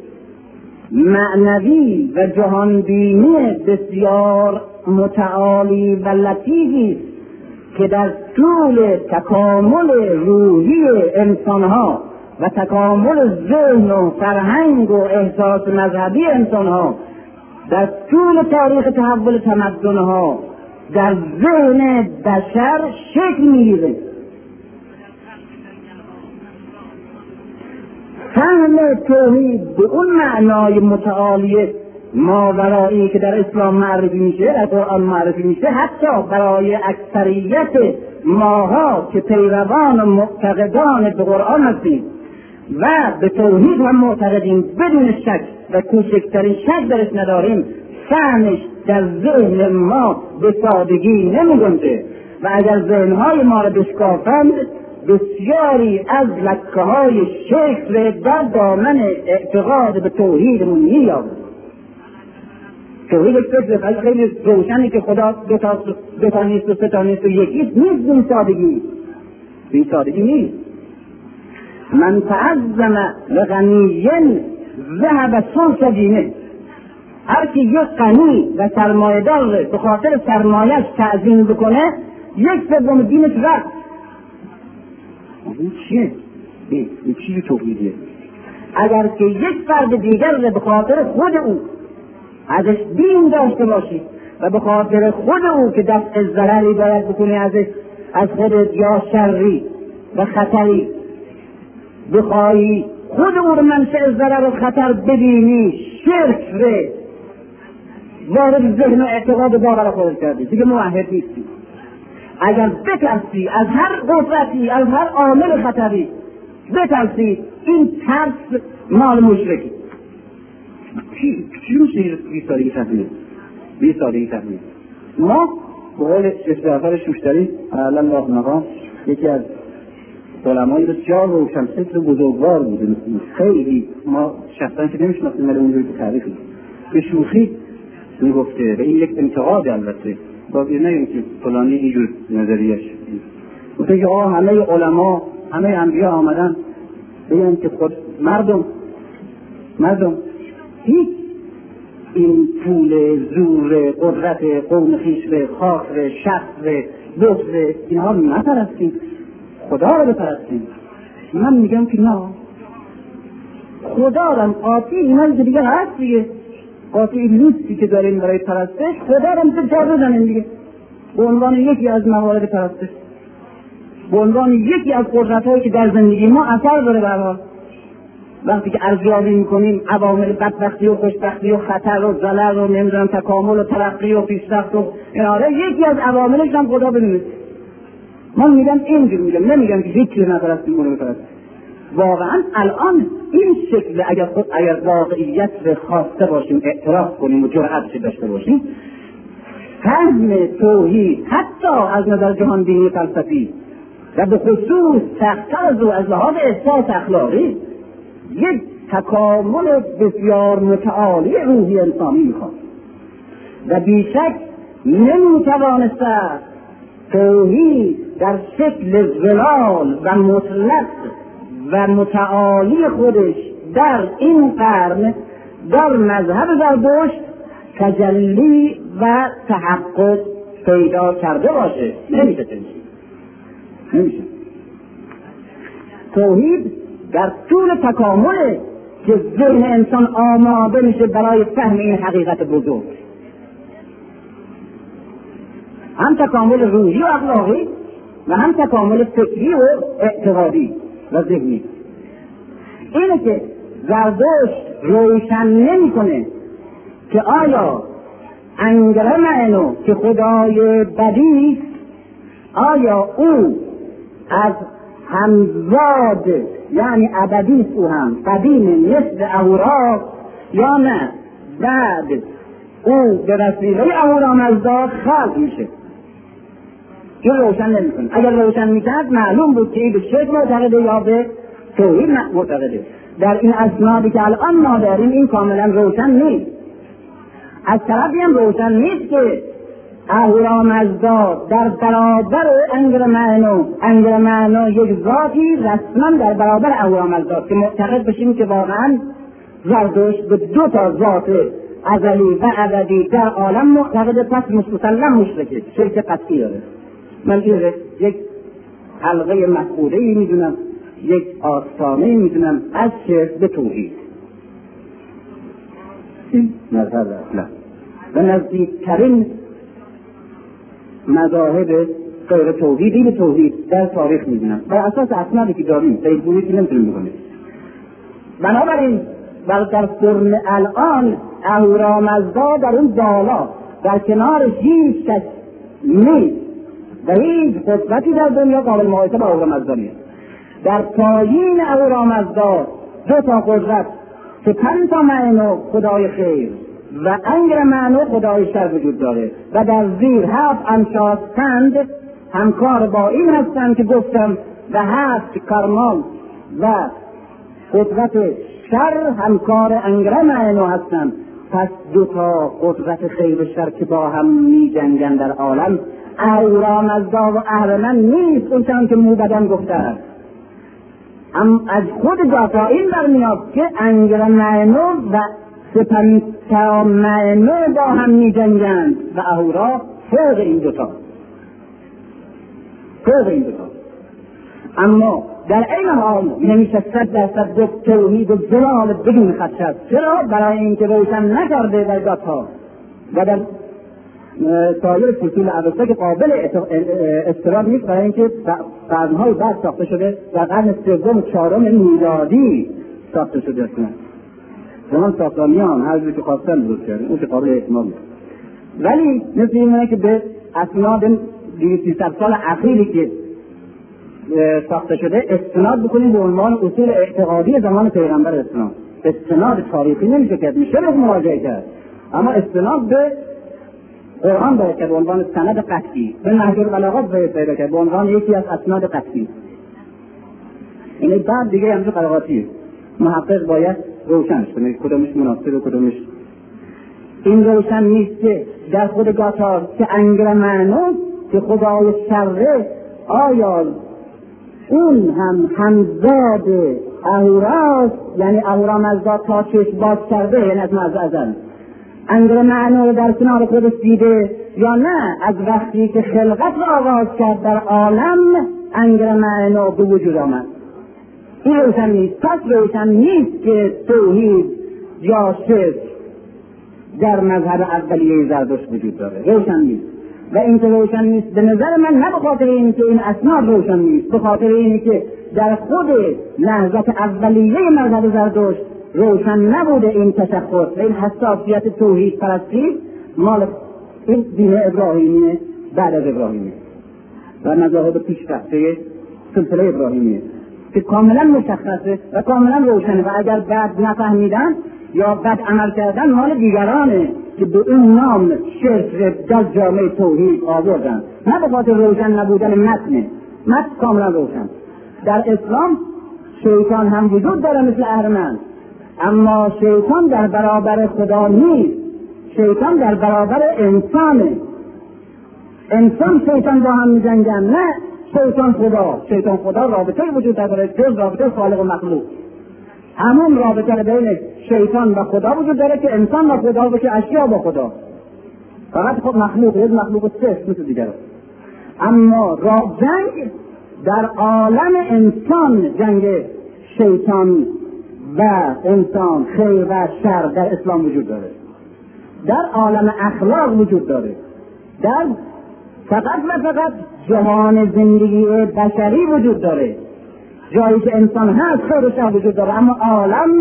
معنوی و جهان بینی بسیار متعالی و لطیفی که در طول تکامل روحی انسانها و تکامل ذهن و فرهنگ و احساس مذهبی انسانها در طول تاریخ تحول تمدنها در ذهن بشر شکل می‌گیره. فهم توحید به اون معنای متعالی ماورایی که در اسلام معرفی میشه، در قرآن معرفی میشه، حتی برای اکثریت ماها که پیروان و معتقدان به قرآن هستیم و به توحید هم معتقدیم بدون شک و کوچکترین شک درش نداریم، فهمش در ذهن ما به سادگی نمی‌گنجه و اگر ذهنهای ما را بشکافند بسیاری از لکه‌های شکل در دامن اعتقاد به توحیدمون می‌یابیم. توحید فکر خیلی روشنی که خدا دو تا نیست و سه تا نیست و یکیست، نیست این سادگی نیست. من تعظم لغنی ذهب سلطه دینه. هر کی یک غنی و سرمایه‌دار به خاطر سرمایه‌اش تعظیم بکنه، یک سوم دینش رفت. این چیه؟ این چیه توحیدیه؟ اگر که یک فرد دیگر به خاطر خود او ازش دین داشته باشی و به خاطر خود او که دفع ضرری باید بکنی ازش، از خودت یا شری و خطری بخواهی خود او رو منشأ ضرر و خطر ببینی، شرک رو وارد ذهن و اعتقاد باور خودت کردی، دیگه موحد نیستی. اگر بترسی از هر قدرتی، از هر عامل خطری بترسی، این ترس مال مشرکی. چی میشه بی سادگی تفهمید؟ ما به قول شیخ شوشتری الله مقام یکی از علمای بسیار روشنفکر و بزرگوار بود، خیلی ما شخصا که نمیشناختیم ولی اونجوری که تعریف به شوخی میگفته و این یک انتقاد البته باقی نگیم که فلانی اینجور نظریش گفته که همه علما همه انبیا آمدن بگن که خود مردم هیچ این پول زور قدرت قوم خویش به خاک به شخص به بغض اینها نپرستیم، خدا رو بپرستیم. من میگم که نه، خدا رو قاطی اینا دیگه هست دیگه، قاطی نیستی که داریم برای پرستش، خدا رو هم جا بزنیم دیگه به عنوان یکی از موارد پرستش، به عنوان یکی از قدرت‌هایی که در زندگی ما اثر داره. برای وقتی که ارزیابی میکنیم عوامل بدبختی و خوشبختی و خطر و ضرر و نمیدونم تکامل و ترقی و پیشرفت و اینا، یکی از عواملش هم خدا بدونید. من میگم اینجور میگم، نمیگم که هیچ چیز نپرستیم اونو بپرستیم. واقعا الان این شکل اگر واقعیت رو خواسته باشیم، اعتراف کنیم و جرأت داشته باشیم، فهم توحید حتی از نظر جهان بینی فلسفی و به خصوص تحت از لحاظ احساس اخلاقی یک تکامل بسیار متعالی روحی انسانی میخواد و بیشک نمیتوانست توحید در شکل ظلال و مطلق و متعالی خودش در این قرن در مذهب زردشت تجلی و تحقق پیدا کرده باشه. نمیشه. توحید در طول تکامل که ذهن انسان آماده میشه برای فهم این حقیقت بزرگ هم تکامل روحی و اخلاقی و هم تکامل فکری و اعتقادی و ذهنی. اینه که زردشت روشن نمی کنه که آیا انگرمنو که خدای بدی، آیا او از همزاد یعنی ابدی او هم قدیم مثل اهورا یا نه بعد او به وسیله اهورامزدا خلق میشه. این روشن نمیکنه. اگر روشن میکرد معلوم بود که این به شرک معتقده یا به توحید معتقده. در این اسنادی که الان ما داریم این کاملا روشن نیست. از طرفی هم روشن نیست که اهورامزدا در برابر انگرمنو یک ذاتی رسما در برابر اهورامزدا که معتقد بشیم که واقعا زردشت به دو تا ذات ازلی و ابدی در عالم معتقد، پس مسلم مشرکه، شرک قطعی داره. من این یک حلقه مفقوده‌ای میدونم، یک آستانه‌ای میدونم از شرک به توحید. این نظر اصلا و نزدیکترین مذاهب غیر توحیدی به توحید در تاریخ میدونم بر اساس اسنادی که داریم پیگیری که نمیتونیم بکنیم. بنابراین در قرن الان اهورامزدا در اون بالا در کنار هیچ کس نیست و هیچ قدرتی در دنیا قابل مقایسه با اهورامزدا نیست. در پایین اهورامزدا دو تا قدرت که پنتامنو خدای خیر و انگرمنو خدای شر وجود داره و در زیر 7 انشاستند همکار با این هستند که گفتم و 7 کارمان و قدرت شر همکار انگرمنو هستند. پس دو تا قدرت خیر و شر که با هم می جنگن در عالم، اهورامزدا و اهرمن نیست اون چند که موبدان گفتند. از خود داتائین برمیاد که انگرمنو و سپنتامنو با هم می جنگند و اهورا فوق این دوتا. اما در این حال نمیشه 100% توحید و جلال بدون خدشت. چرا؟ برای اینکه روشن نکرده در گاتها و در سایر فصول اوستا که قابل استراب نیست، برای اینکه قرنهای بعد ساخته شده در قرن سوم و چهارم میلادی ساخته شده است. زمان ساختانیان هر جور که خواستن درست کردن، اون که قابل اعتماد نیست. ولی مثل اینه که به اسناد 200 سال اخیری که ساخته شده استناد بکنیم به عنوان اصول اعتقادی زمان پیغمبر اسلام. استناد تاریخی نمیشه کرد، میشه به مراجعه کرد، اما استناد به قرآن باید کرد به عنوان سند قطعی، به نهج البلاغه باید پیدا کرد به عنوان یکی از اسناد قطعی. این بعد دیگه همچه قراغاتیه، محقق باید روشنش کنه کدومش مناسب و کدومش. این روشن نیست که در خود گاتار که انگرمنو که خدای شره، آیا اون هم همزاد اهوراست، یعنی اهورامزدا تا چشم باز کرده، یعنی از ازل انگرمنو رو در کنار خودش دیده یا نه از وقتی که خلقت را آغاز کرد در عالم انگرمنو به وجود آمد. این روشن نیست. پس روشن نیست که توحید یا شرک در مذهب اولیه زردشت وجود داره. روشن نیست. و این که روشن نیست به نظر من نه به خاطر اینی که این اسناد روشن نیست، به خاطر اینی که در خود لحظت اولیه مذهب زردشت روشن نبوده این تشخص و این حساسیت توحید پرستی مال این دین ابراهیمیه بعد از ابراهیمیه و مذاهب پیشرفته سلسله ابراهیمیه که کاملا مشخصه و کاملا روشنه و اگر بد نفهمیدن یا بد عمل کردن مال دیگرانه که به اون نام شرک در جامعه توحید آوردن، نه به خاطر روشن نبودن متن کاملا روشن. در اسلام شیطان هم وجود داره مثل اهرمن، اما شیطان در برابر خدا نیست، شیطان در برابر انسانه. انسان شیطان با هم می‌جنگن، نه شیطان خدا رابطه وجود داره جز رابطه خالق و مخلوق. همون رابطه بین شیطان و خدا وجود داره که انسان و خدا و که اشیا با خدا. فقط خود مخلوق یک مخلوق صفر مثل دیگر. اما جنگ در عالم انسان، جنگ شیطان و انسان، خیر و شر در اسلام وجود داره، در عالم اخلاق وجود داره، در فقط و فقط جهان زندگی بشری وجود داره، جایی که انسان هست خیر و شر وجود داره، اما عالم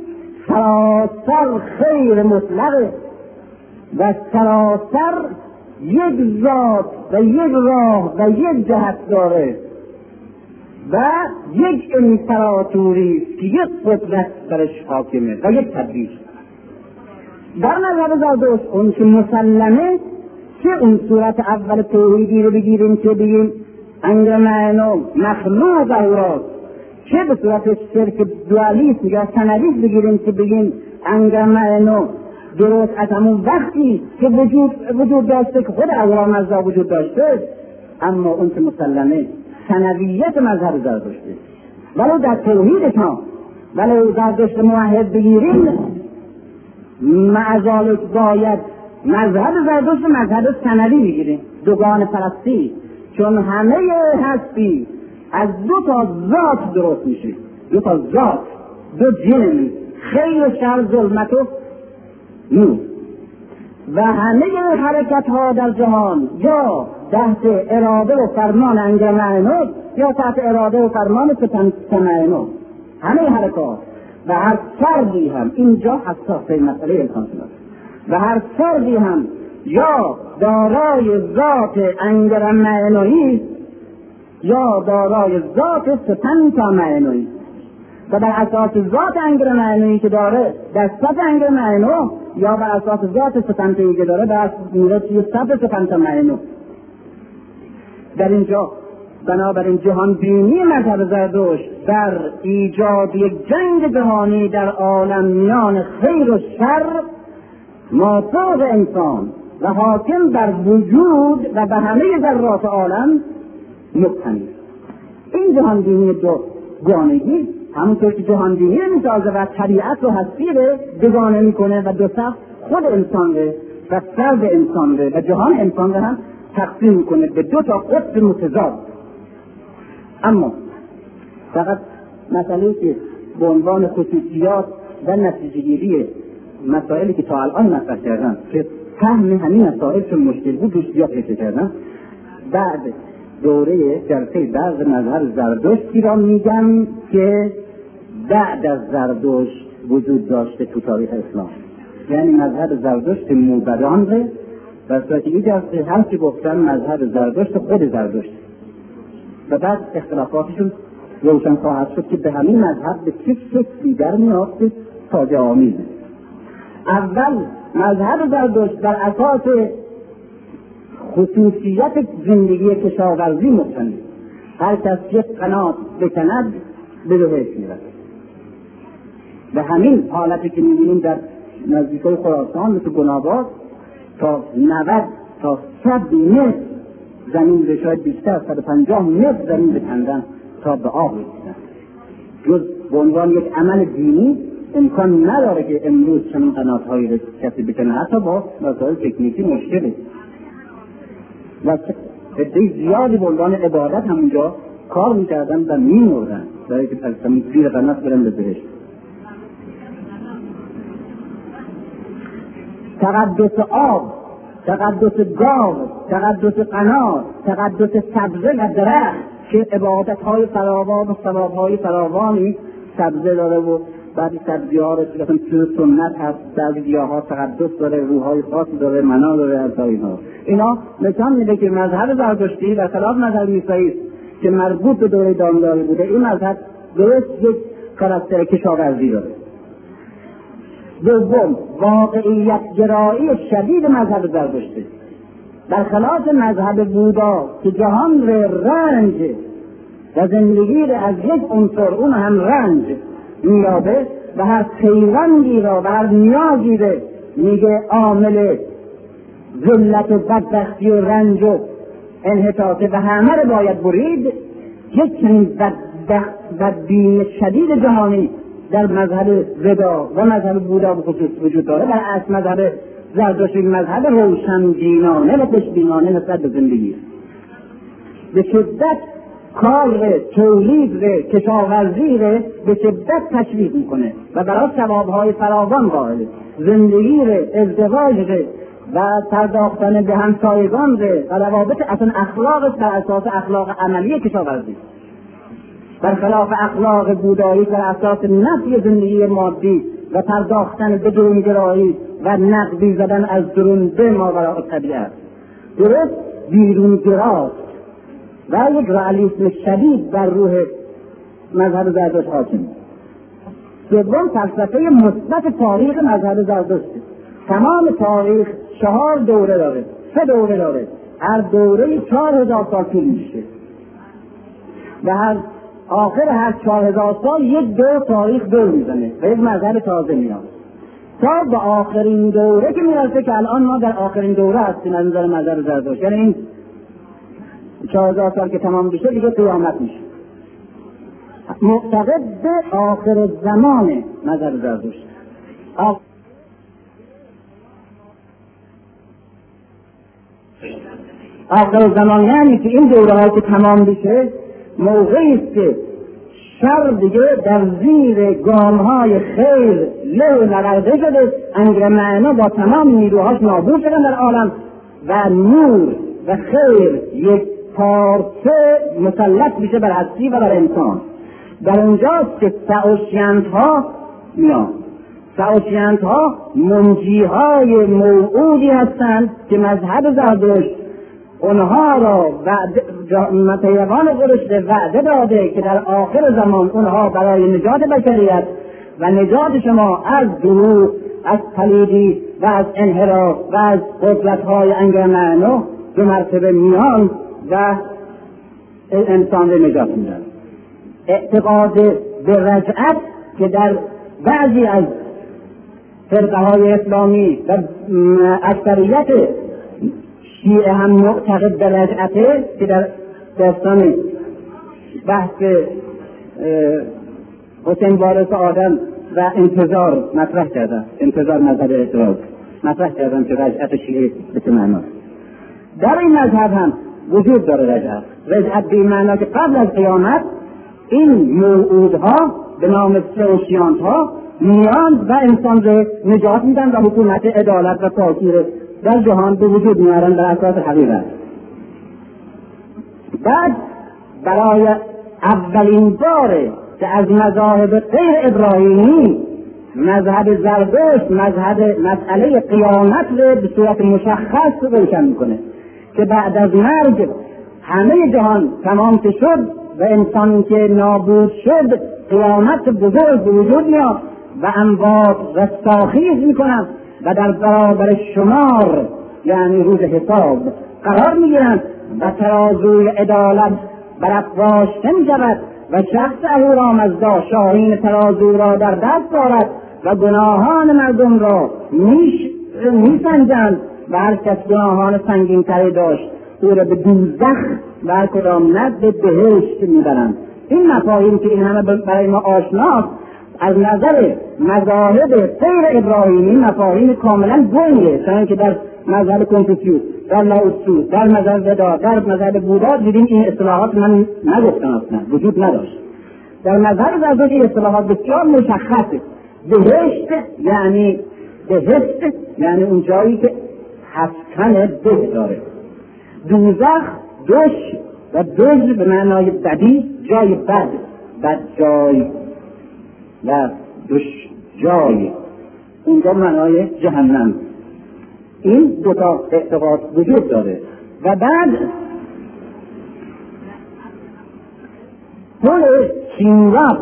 سراسر خیر مطلقه و سراسر یک ذات و یک راه و یک جهت داره و یک امپراتوری است که یک قدرت برش حاکمه و یک تدبیر. در مذهب زرتشت اون که مسلمه، چه اون صورت اول توحیدی رو بگیریم که بگیم انگرمینو مخلوق اوراست، چه به صورت شرک دوالیسم یا ثنویسم بگیریم که بگیم انگرمینو درست از همون وقتی که وجود داشته که خود اورام از وجود داشته، اما اون که مسلمه ثنویت مذهب زرتشته. ولو در توحیدش ما ولو زرتشت موحد بگیریم، معذالک باید مذهب زرتشت مذهب ثنوی بگیریم، دوگان پرستی، چون همه هستی از دو تا ذات درست میشه، دو تا ذات، دو جن، خیر و شر، ظلمت و نور، و همه حرکت ها در جهان یا تحت اراده و فرمان انگرمینو یا تحت اراده و فرمان ستمینو، همه حرکات و هر فردی هم اینجا حساس مسئله انسان شناسی و هر فردی هم یا دارای ذات انگرمینویی یا دارای ذات ستمینویی و بر اساس ذات انگرمینویی که داره در صف انگرمینو یا بر اساس ذات ستمینویی که داره در صف ستمینو. در اینجا بنابراین جهان بینی مذهب زرتشت در ایجاد یک جنگ جهانی در عالم میان خیر و شر مافوق انسان و حاکم بر وجود و به همه ذرات عالم مبتنی. این جهان بینی دوگانگی همونطور که جهان بینی میسازه و طبیعت و هستی رو دوگانه میکنه و دو صف خود انسان رو و فرد انسان رو و جهان انسان رو هم تقسیم میکنه به دو تا قطب متضاد. اما فقط مسئله که به عنوان خصوصیات و نتیجه‌گیری مسائلی که تا الان مطرح کردم که فهم همین مسائل چون مشکل بود روش زیاد فکر کردم، بعد دوره جلسه بعض مذهب زرتشتی را میگم که بعد از زرتشت وجود داشته تو تاریخ اسلام، یعنی مذهب زرتشت موبدان ره و صورتی جلسه هم که گفتن مذهب زرتشت خود زرتشت و بعد اختلافاتشون روشن خواهد شد که به همین مذهب به چه شکلی در میاد که تاجه آمیزه. اول مذهب زرتشت بر اساس خصوصیت زندگی کشاورزی مبتنی، هر کس یک قنات بکند به بهشت میرسد. به همین حالتی که میبینیم در نزدیکای خراسان مثل گناباد تا 90 تا 100 متر زمین به شاید بیشتر 150 متر زمین بکندن تا به آب رسیدن. جز به عنوان یک عمل دینی امکان نداره که امروز چنین قنات‌هایی رو کسی بکنه، حتی با مسائل تکنیکی مشکله و عده زیادی به عنوان عبادت همونجا کار میکردن و میمردن برای که پرستمی زیر قنات برن به بهشت. تقدس آب، تقدس گاو، تقدس قنات، تقدس سبزه و درخت که عبادت‌های فراوان و ثواب‌های فراوانی سبزه داره و بعضی سبزی‌ها رو که سنت هست، بعضی گیاه‌ها تقدس داره، روح‌های خاص داره، معنا داره از اینا نشان میده که مذهب زرتشتی در خلاف مذهب عیسوی که مربوط به دوره دامداری بوده، این مذهب درست یک کاراکتر کشاورزی داره. دوم، واقعیت گرایی شدید مذهب زرتشتی برخلاف مذهب بودا که جهان رنج و زندگی را از یک عنصر اون هم رنج میابه و هر پیوندی را و هر نیازی را میگه عامل ذلت و بدبختی و رنج و انحطاط و همه را باید برید. یک چنین بدبینی شدید جهانی در مذهب ودا و مذهب بودا به خصوص وجود داره و از مذهب زرتشتی مذهب روشنبینانه و خوشبینانه نسبت به زندگی به شدت کار تولید کشاورزی به شدت تشویق میکنه و برای ثوابهای فراوان قائله. زندگی ازدواج و پرداختن به همسایگان و روابط اصلا اخلاق بر اساس اخلاق عملی کشاورزی، برخلاف اخلاق بودایی بر اساس نفی زندگی مادی و پرداختن به درونگرایی و نقدی زدن از درون به ماوراء الطبیعه. درست بیرونگراست و یک رئالیسم شدید بر روح مذهب زرتشت حاکم. دوم، فلسفه مثبت تاریخ مذهب زرتشت. تمام تاریخ 4 دوره داره، 3 دوره داره، هر دوره 4000 سال طول میشه و آخر هر 4000 سال یک دور تاریخ دور میزنه و یک مذهب تازه میاد تا به آخرین دوره که میرسه که الان ما در آخرین دوره هستیم از نظر مذهب زرتشت. یعنی این 4000 سال که تمام بشه دیگه قیامت میشه. معتقد به آخر زمان مذهب زرتشت. آخر زمان یعنی که این دوره ها که تمام بشه موقعی است که شر دیگه در زیر گام های خیر له نورده شده، انگر معنا با تمام نیروهاش نابود شدن در عالم و نور و خیر یک پارچه مسلط میشه بر هستی و بر انسان. در اونجاست که سعوشیانت ها میان. سعوشیانت ها منجی های موعودی هستند که مذهب زرتشت اونها را پیروان خودش وعده داده که در آخر زمان اونها برای نجات بشریت و نجات شما از دروغ، از پلیدی و از انحراف و از غفلت‌های انگرمعنو 2 مرتبه میان و انسان را نجات میدن. اعتقاد به رجعت که در بعضی از فرقه‌های اسلامی و اکثریت شیعه هم معتقد به رجعته که در داستان بحث حسین وارث آدم و انتظار مطرح کردن، انتظار مذهب اعتراض مطرح کردن که رجعت شیعه به چه معناست. در این مذهب هم وجود داره رجعت به معنا که قبل از قیامت این موعودها به نام سعوشیانت ها میان و انسان رو نجات میدن و حکومت عدالت و پاکی در جهان به وجود میارن بر اساس حقیقت. بعد برای اولین باره که از مذاهب غیر ابراهیمی مذهب زرتشت مسئله قیامت رو به صورت مشخص روشن میکنه که بعد از مرگ همه جهان تمام شد و انسان که نابود شد قیامت بزرگ به وجود میاد و اموات رستاخیز میکنن و در برابر شمار یعنی روز حساب قرار میگیرند و ترازوی عدالت برافراشته میشود و شخص اهورامزدا شاهین ترازو را در دست دارد و گناهان مردم را میسنجند و هر کس گناهان سنگین تری داشت او را به دوزخ و هر کدام نه به بهشت میبرند. این مفاهیم که این همه برای ما آشناست از نظر مذاهب غیر ابراهیمی مفاهیم کاملا گنگه، چون که در مذهب کنفوسیوس، در لاوتسو، در مذهب ودا، در مذهب بودا دیدیم این اصطلاحات من نگفتم اصلا وجود نداشت. در مذهب زرتشت این اصطلاحات بسیار مشخصه. بهشت یعنی اون جایی که حسکن ده داره. دوزخ دوش و دوش به معنای بدی، جای بد جای و دوش جای، اونجا معنای جهنم. این 2 اعتقاد وجود داره. و بعد پل چینوات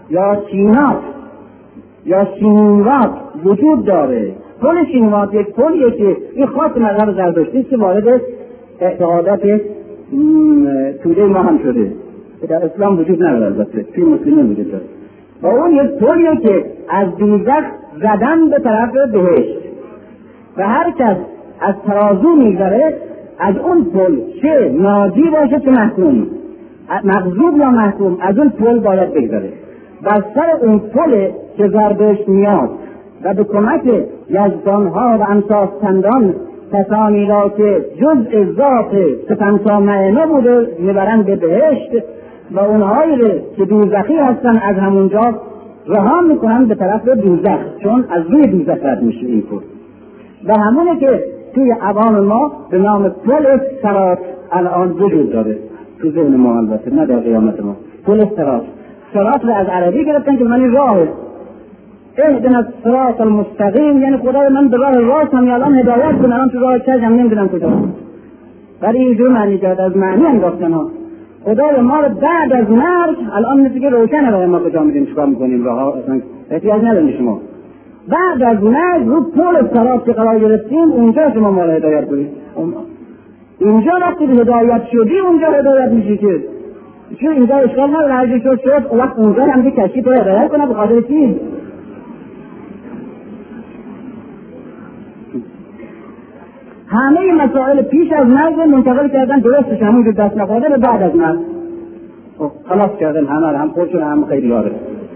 یا چینوات وجود داره. پل چینوات یک پلیه که این خاص مذهب زرتشتی که وارد اعتقادات توده ما هم شده که در اسلام وجود نداره، البته توی مسلمان وجود داره. و اون یک پلیه که از دوزخ زدن به طرف بهشت و هر کس از ترازو میگذره از اون پل چه ناجی باشه چه محکوم، مغضوب یا محکوم، از اون پل باید بگذره. بر سر اون پل که زرتشت میاد و به کمک یزدانها و امساستندان کسانی را که جزء ذات سپنتا معنا بوده میبرند به بهشت و اونهایی که دوزخی هستن از همونجا رها میکنن به طرف دوزخ، چون از روی دوزخ رد میشه این پل. و همونه که توی عوام ما به نام پل صراط الان وجود داره، تو ذهن ما البته، نه در قیامت ما. پل صراط رو از عربی گرفتن که معنی راهه. اهدنا الصراط المستقیم یعنی خدای من به راه راستم، الان هدایت کن، الان تو راه کجم نمیدونم کجا. ولی اینجور معنی کرد، از معنی انداختن ها. خدای ما رو بعد از مرگ الان مثل که روشنه برای ما کجا میدیم چیکار میکنیم، راه ها اصلا احتیاج نداریم شما. بعد از مرگ رو پل صراط که قرار گرفتیم اونجا شما ما رو هدایت کنید. اینجا وقتی هدایت شدی اونجا هدایت میشی که چون اینجا اشکال نداره، هر جور شد وقت اونجا هم که کشی تو هدایت کنه به خاطر چی؟ همه مسائل پیش از مرگ منتقل کردن درستش همونجور دست نخورده به بعد از مرگ. خلاص کردن همه هم خودشون هم خیلی یاره.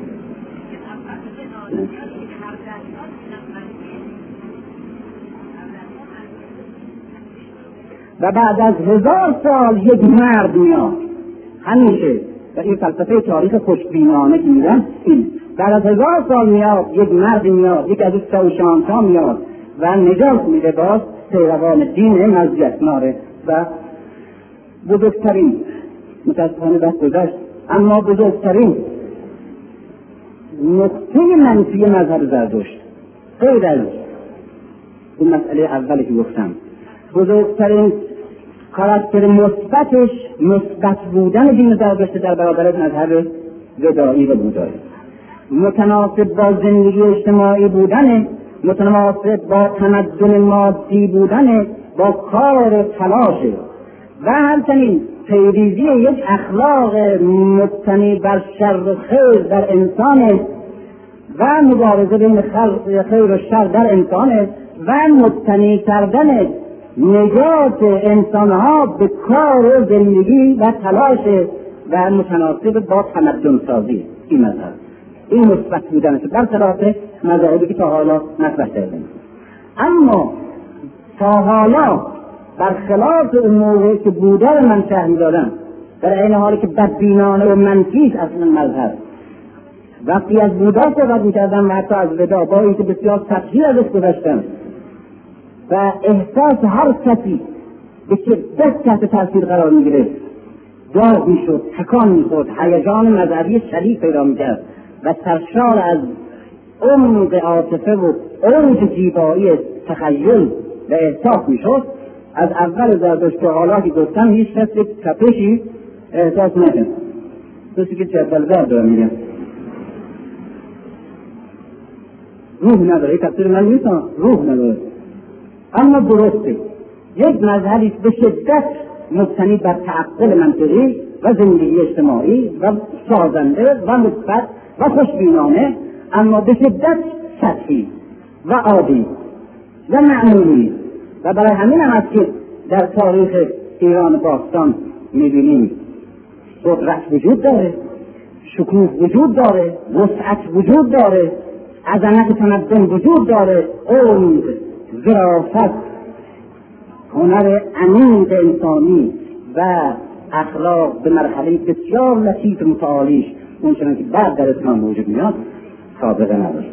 و بعد از 1000 سال یک مرد میاد همیشه، و این فلسفه تاریخ خوشبینانه که میگن این بعد از 1000 سال میاد یک مرد میاد، یک از سوشانتا میاد و نجات میده باز پیروان دین مزیتناره و بزرگترین متاسفانه بس گذشت اما بزرگترین نقطه منفی مذهب زرتشت غیر از این مسئله اولی که گفتم، بزرگترین کاراکتر مثبتش مثبت بودن دین زرتشت در برابر مذهب ودایی و بودایی، متناسب با زندگی اجتماعی بودن، متناسب با تمدن مادی بودن، با کار تلاشه و همچنین پیریزی یک اخلاق مبتنی بر شر و خیر در انسان و مبارزه بین خیر و شر در انسان و مبتنی کردن نجات انسانها به کار و زندگی و تلاش و متناسب با تمدن سازی. این مذهب این مثبت بودنش برخلاف مذاهبی که تا حالا مطرح کردیم. اما تا حالا برخلاف اون موقعی که بودا رو من شرح می‌دادم، در این حالی که بدبینانه و منفی اصلا مذهب، وقتی از بودا صحبت می‌کردم و حتی از ودا با اینکه بسیار سطحی ازش گذشتم و احساس هر کسی به شدت تحت تاثیر قرار می‌گرفت، داغ می‌شد، تکان می‌خورد، هیجان مذهبی شدید پیدا می‌کرد و سرشار از عمق عاطفه و اوج زیبایی تخیل و احساس می‌شد. از اول زرتشت تا حالا که گفتم هیچ کس یک تپشی احساس نکرد. کسی که چهتلگر دارم میگم روح نداره، این تفسیر من نیستم، روح نداره. اما درسته یک مذهبی به شدت مبتنی بر تعقل منطقی و زندگی اجتماعی و سازنده و مثبت و خوشبینانه، اما به شدت سطحی و عادی و معمولی. و برای همین هم است که در تاریخ ایران باستان می‌بینیم قدرت وجود داره، شکوه وجود داره، وسعت وجود داره، عظمت تمدن وجود داره، عمق، ظرافت، هنر عمیق انسانی و اخلاق به مرحله بسیار لطیف متعالیش اون چنان که بعد در اسلام وجود میاد سابقه نداشت.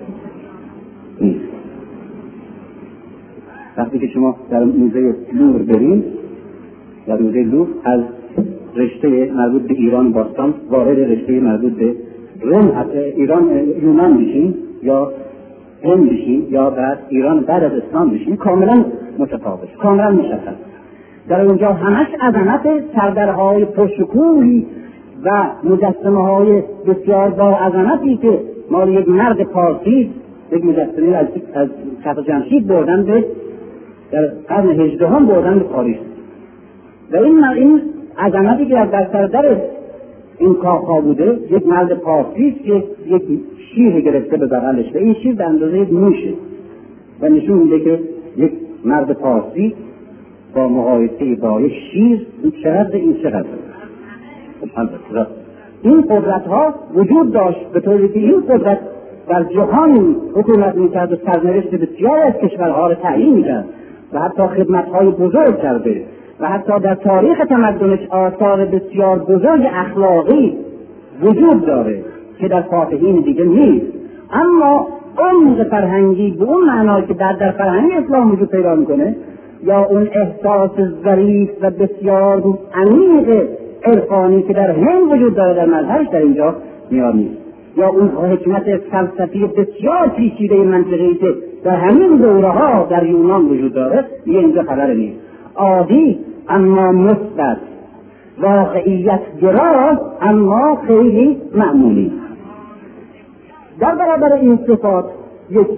وقتی که شما در موزه لور برید، در موزه لور از رشته مربوط به ایران باستان وارد رشته مربوط به روم ایران یونان بشین یا هند بشین یا بعد ایران بعد از اسلام بشین، کاملا متفاوت، کاملا مشخص. در اونجا همش عظمت سردرهای پرشکوهی و مجسمه‌های بسیار با عظمتی که مال یک مرد پارسی، یک مجسمه از تخت جمشید بردن به در قرن 18 هم بردن به پاریس و این عظمتی که در سردر این کاخ بوده یک مرد پارسی که یک شیر گرفته به بغلش و این شیر به اندازه موشه و نشون میده که یک مرد پارسی با مقایسه با یک شیر این چقدر این قدرت ها وجود داشت، به طوری که این قدرت در جهان حکومت میکرد و سرنوشت بسیار از کشورها را تعیین میکرد و حتی خدمت‌های بزرگ کرده و حتی در تاریخ تمدنش آثار بسیار بزرگ اخلاقی وجود داره که در فاتحین دیگه نیست. اما عمق فرهنگی به اون معنی که در فرهنگ اسلام وجود پیدا میکنه یا اون احساس ظریف و بسیار عمیق عرفانی که در هند وجود داره در مذهبش در اینجا میاد نیست، یا اون حکمت فلسفی بسیار پیچیده منطقی که در همین دوره ها در یونان وجود داره یه اینجا خبر نیست. عادی اما مثبت، واقعیت گرا اما خیلی معمولی. در برابر این صفات یک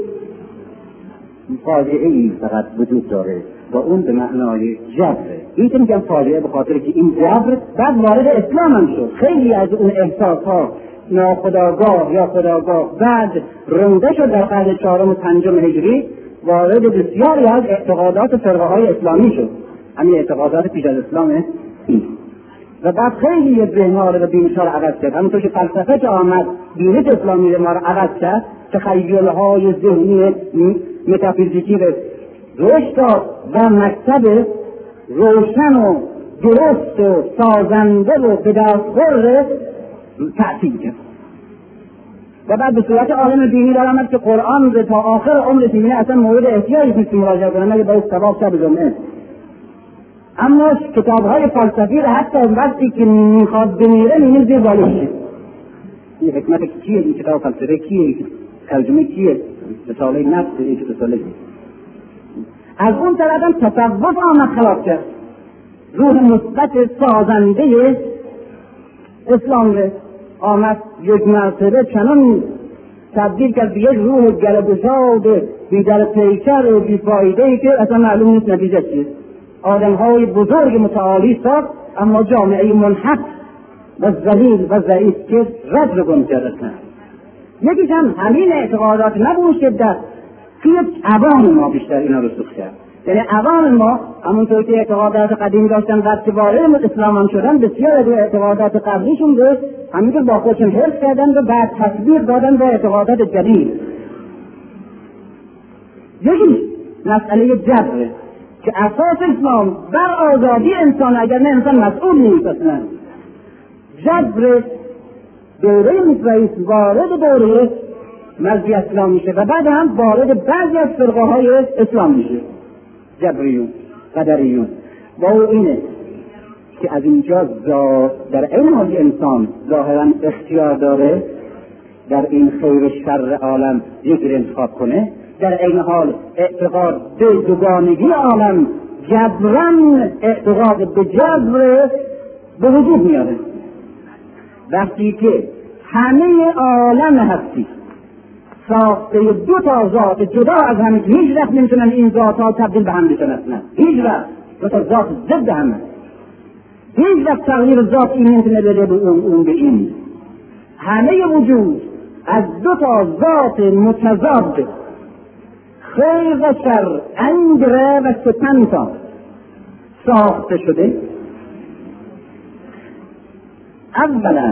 فاجعه‌ای فقط وجود داره و اون به معنای جبره. این که میگم فاجعه به خاطر که این جبر بعد وارد اسلام هم شد. خیلی از اون احساسات ناخودآگاه یا خودآگاه بعد رنده شد در قرن 4 و 5 هجری، وارد بسیاری از اعتقادات فرقه‌های اسلامی شد. همین اعتقادات پیش از اسلامه این. و بعد خیلی ذهن‌ها رو و بینش‌ها رو عوض کرد. همونطور که فلسفه که آمد بینش اسلامی رو ما رو عوض کرد، تخیل‌های ذهنی متافیزیکی رو رشد داد و مکتب روشن و درست و سازنده و به دستخور تأثیر کرد. و بعد به صورت عالم دینی در آمد که قرآن رو تا آخر عمر دینی اصلا مورد احتیاج نیست مراجعه کنه مگه باید ثواب شب جمعه. اما کتاب‌های فلسفی رو حتی وقتی که میخواد بمیره می‌بینیم زیر بالش. این حکمت کیه؟ این کتاب فلسفی کیه؟ ترجمه کیه؟ رساله نفس این رساله. از اون طرف هم تصوف آمد خلاف کرد. روح مثبت سازنده اسلام رو آمد یک مرتبه چنان تبدیل کرد به یک روح گله‌گشاد بی‌در پیکر و بی‌فایده‌ای که اصلا معلوم نیست نتیجه چیه. آدم‌های بزرگ متعالی ساخت اما جامعه منحط و ذلیل و ضعیف که رد رو گم کرده. یکیش هم همین اعتقادات نبود شدت که عوام ما بیشتر اینا رو سوخت کرد. یعنی عوام ما همونطور که اعتقادات قدیم داشتن بعد که وارد اسلام هم شدن بسیار از اعتقادات قبلیشون رو همینطور با خودشون حفظ کردن و بعد تطبیق دادن به اعتقادات جدید. یکی مسئله جبر که اساس اسلام بر آزادی انسان، اگر نه انسان مسئول نیست اصلا. جبر دوره مصریف وارد دوره مذهبی اسلام میشه و بعد هم وارد بعضی از فرقه های اسلام میشه. جبریون، قدریون. با او اینه که از اینجا در این حال انسان ظاهرا اختیار داره در این خیر و شر عالم یک انتخاب کنه، در این حال اعتقاد به دوگانگی عالم جبران اعتقاد به جبر به وجود میاره. وقتی که همه عالم هستی ساخته دو تا ذات جدا از هم که هیچ وقت نمیتونن این ذات ها تبدیل به هم بشن، هیچ وقت دو تا ذات ضد هم، هیچ وقت تغییر ذات این نمیتونه بده به اون به این. همه وجود از دو تا ذات متضاد خیر و شر، انگره و ستنتا ساخته شده. اولا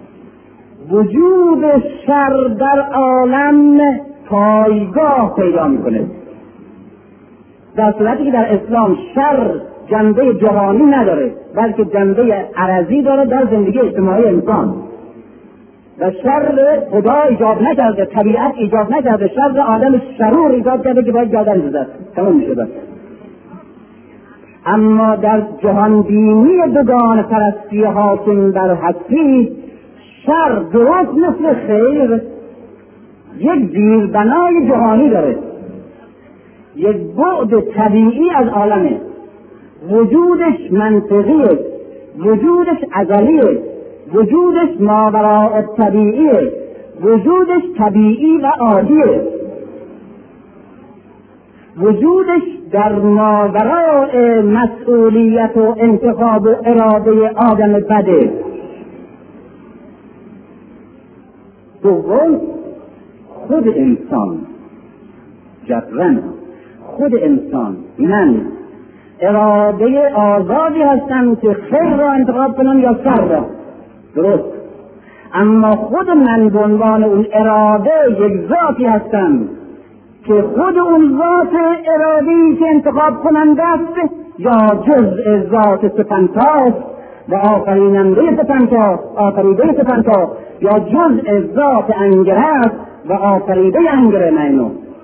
وجود شر در عالم پایگاه پیدا میکنه، در صورتی که در اسلام شر جنبه جهانی نداره بلکه جنبه عرضی داره در زندگی اجتماعی انسان. و شر خدا ایجاد نکرده، طبیعت ایجاد نکرده، شر آدم شرور ایجاد کرده که باید گردن بزد، تمام میشه بس. اما در جهان بینی دوگان پرستی حاکم بر هستی، شر درست مثل خیر یک زیربنای جهانی داره، یک بعد طبیعی از عالمه، وجودش منطقیه، وجودش ازلیه، وجودش ماوراء طبیعیه، وجودش طبیعی و عادیه، وجودش در ماوراء مسئولیت و انتخاب و اراده آدم بده. دوم خود انسان جبران، خود انسان من اراده آزادی هستم که خیر را انتخاب کنم یا شر را، درست. اما خود من به عنوان اون اراده یک ذاتی هستم که خود اون ذات ارادی که انتخاب کننده است یا جزء ذات سپنتاست و آفریننده سپنتاست، آفریده سپنتاست، یا جزء ذات انگره است و آفریده انگره منو.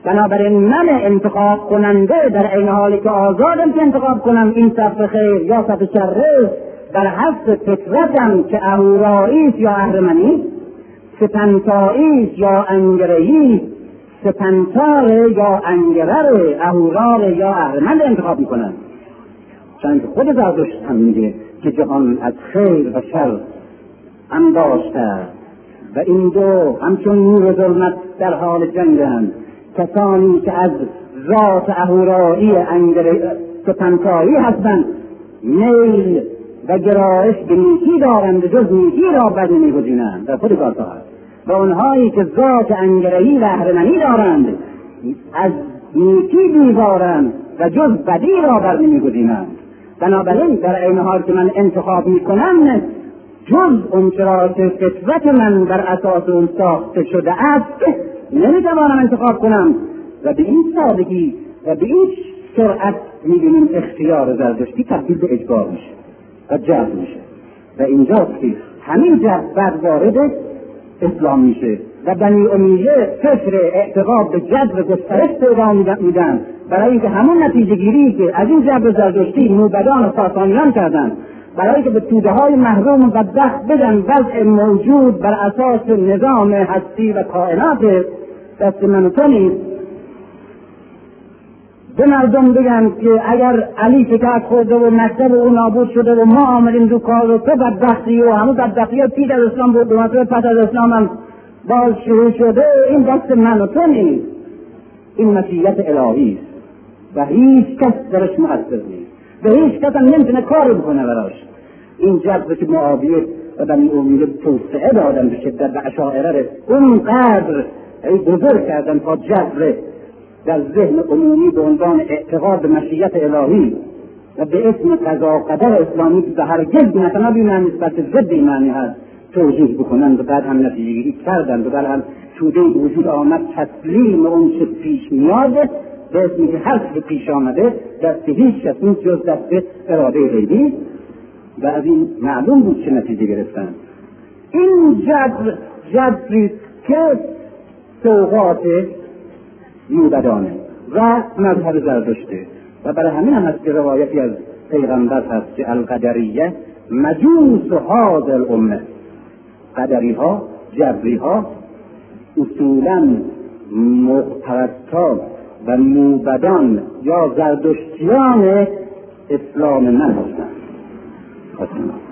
بنابراین من انتخاب کننده در این حالی که آزادم که انتخاب کنم این صف خیر یا صف شر، بر حسب فطرتم که اهورایی است یا اهرمنی، سپنتایی است یا انگرهی، سپنتار یا انگرر، اهورار یا اهرمن انتخاب میکنم. چند خود زردشت هم میگه که جهان از خیر و شر هم داشته و این دو همچون نور و ظلمت در حال جنگند. کسانی که از ذات اهورایی سپنتایی هستند میل و گرایش به نیکی دارند، جز نیکی را بد نمی‌گزینند در خود کارتا هست. و اونهایی که ذات انگرهی و اهرمنی دارند از نیکی بیزارند و جز بدی را بر نمی‌گزینند. بنابراین در این حال که من انتخاب میکنم جز اون چرا که فطرت من بر اساس اون ساخته شده است نمیتوانم انتخاب کنم. و به این سادگی و به این سرعت میبینیم اختیار زردشتی تبدیل به اجبار میشه و جذب میشه و اینجاست که همین جذب بعد وارد اسلام میشه و بنی امیه فکر اعتقاد به جذب گسترش پیدا میدن برای اینکه همون نتیجه گیری که از این جذب زردشتی موبدان و ساسانیان کردن، برای که به توده های محروم و بدبخت بدن وضع موجود بر اساس نظام هستی و کائنات دست من و تو نیست، به مردم بگن که اگر علی شکست خورده و مکتب او نابود شده و ما آمدیم دو کار و تو بدبختی و همون بدبختی ها پید از اسلام بود و پس از اسلام هم باز شروع شده، این دست من و تو نیست، این مشیت الهی است و هیچ کس درش مؤثر نیست و هیچ کس هم نمیتونه کار بکنه براش. این جذب که معاویه و بنی امیه توسعه دادن به شدت و اشاعره اونقدر بزرگ کردن تا جذب در ذهن عمومی به عنوان اعتقاد به مشیت الهی و به اسم قضا و قدر اسلامی که هرگز مثلا بی معنی نسبت ضد این معنی هست توجیه بکنند و بعد هم نتیجه گیری کردند و بعد هم توده وجود آمد تسلیم اون چه پیش میاد به اسمی که هر چه پیش آمده دست هیچ کس نیست جز دست اراده غیبی و از این معلوم بود چه نتیجه گرفتند. این جبری که سوغات موبدانه و مذهب زردشته و برای همین هم هست که روایتی از پیغمبر هست که القدریه مجوس هذا الامه، قدری ها جبری ها اصولا مقترضان و موبدان یا زردشتیان اسلام من هستند.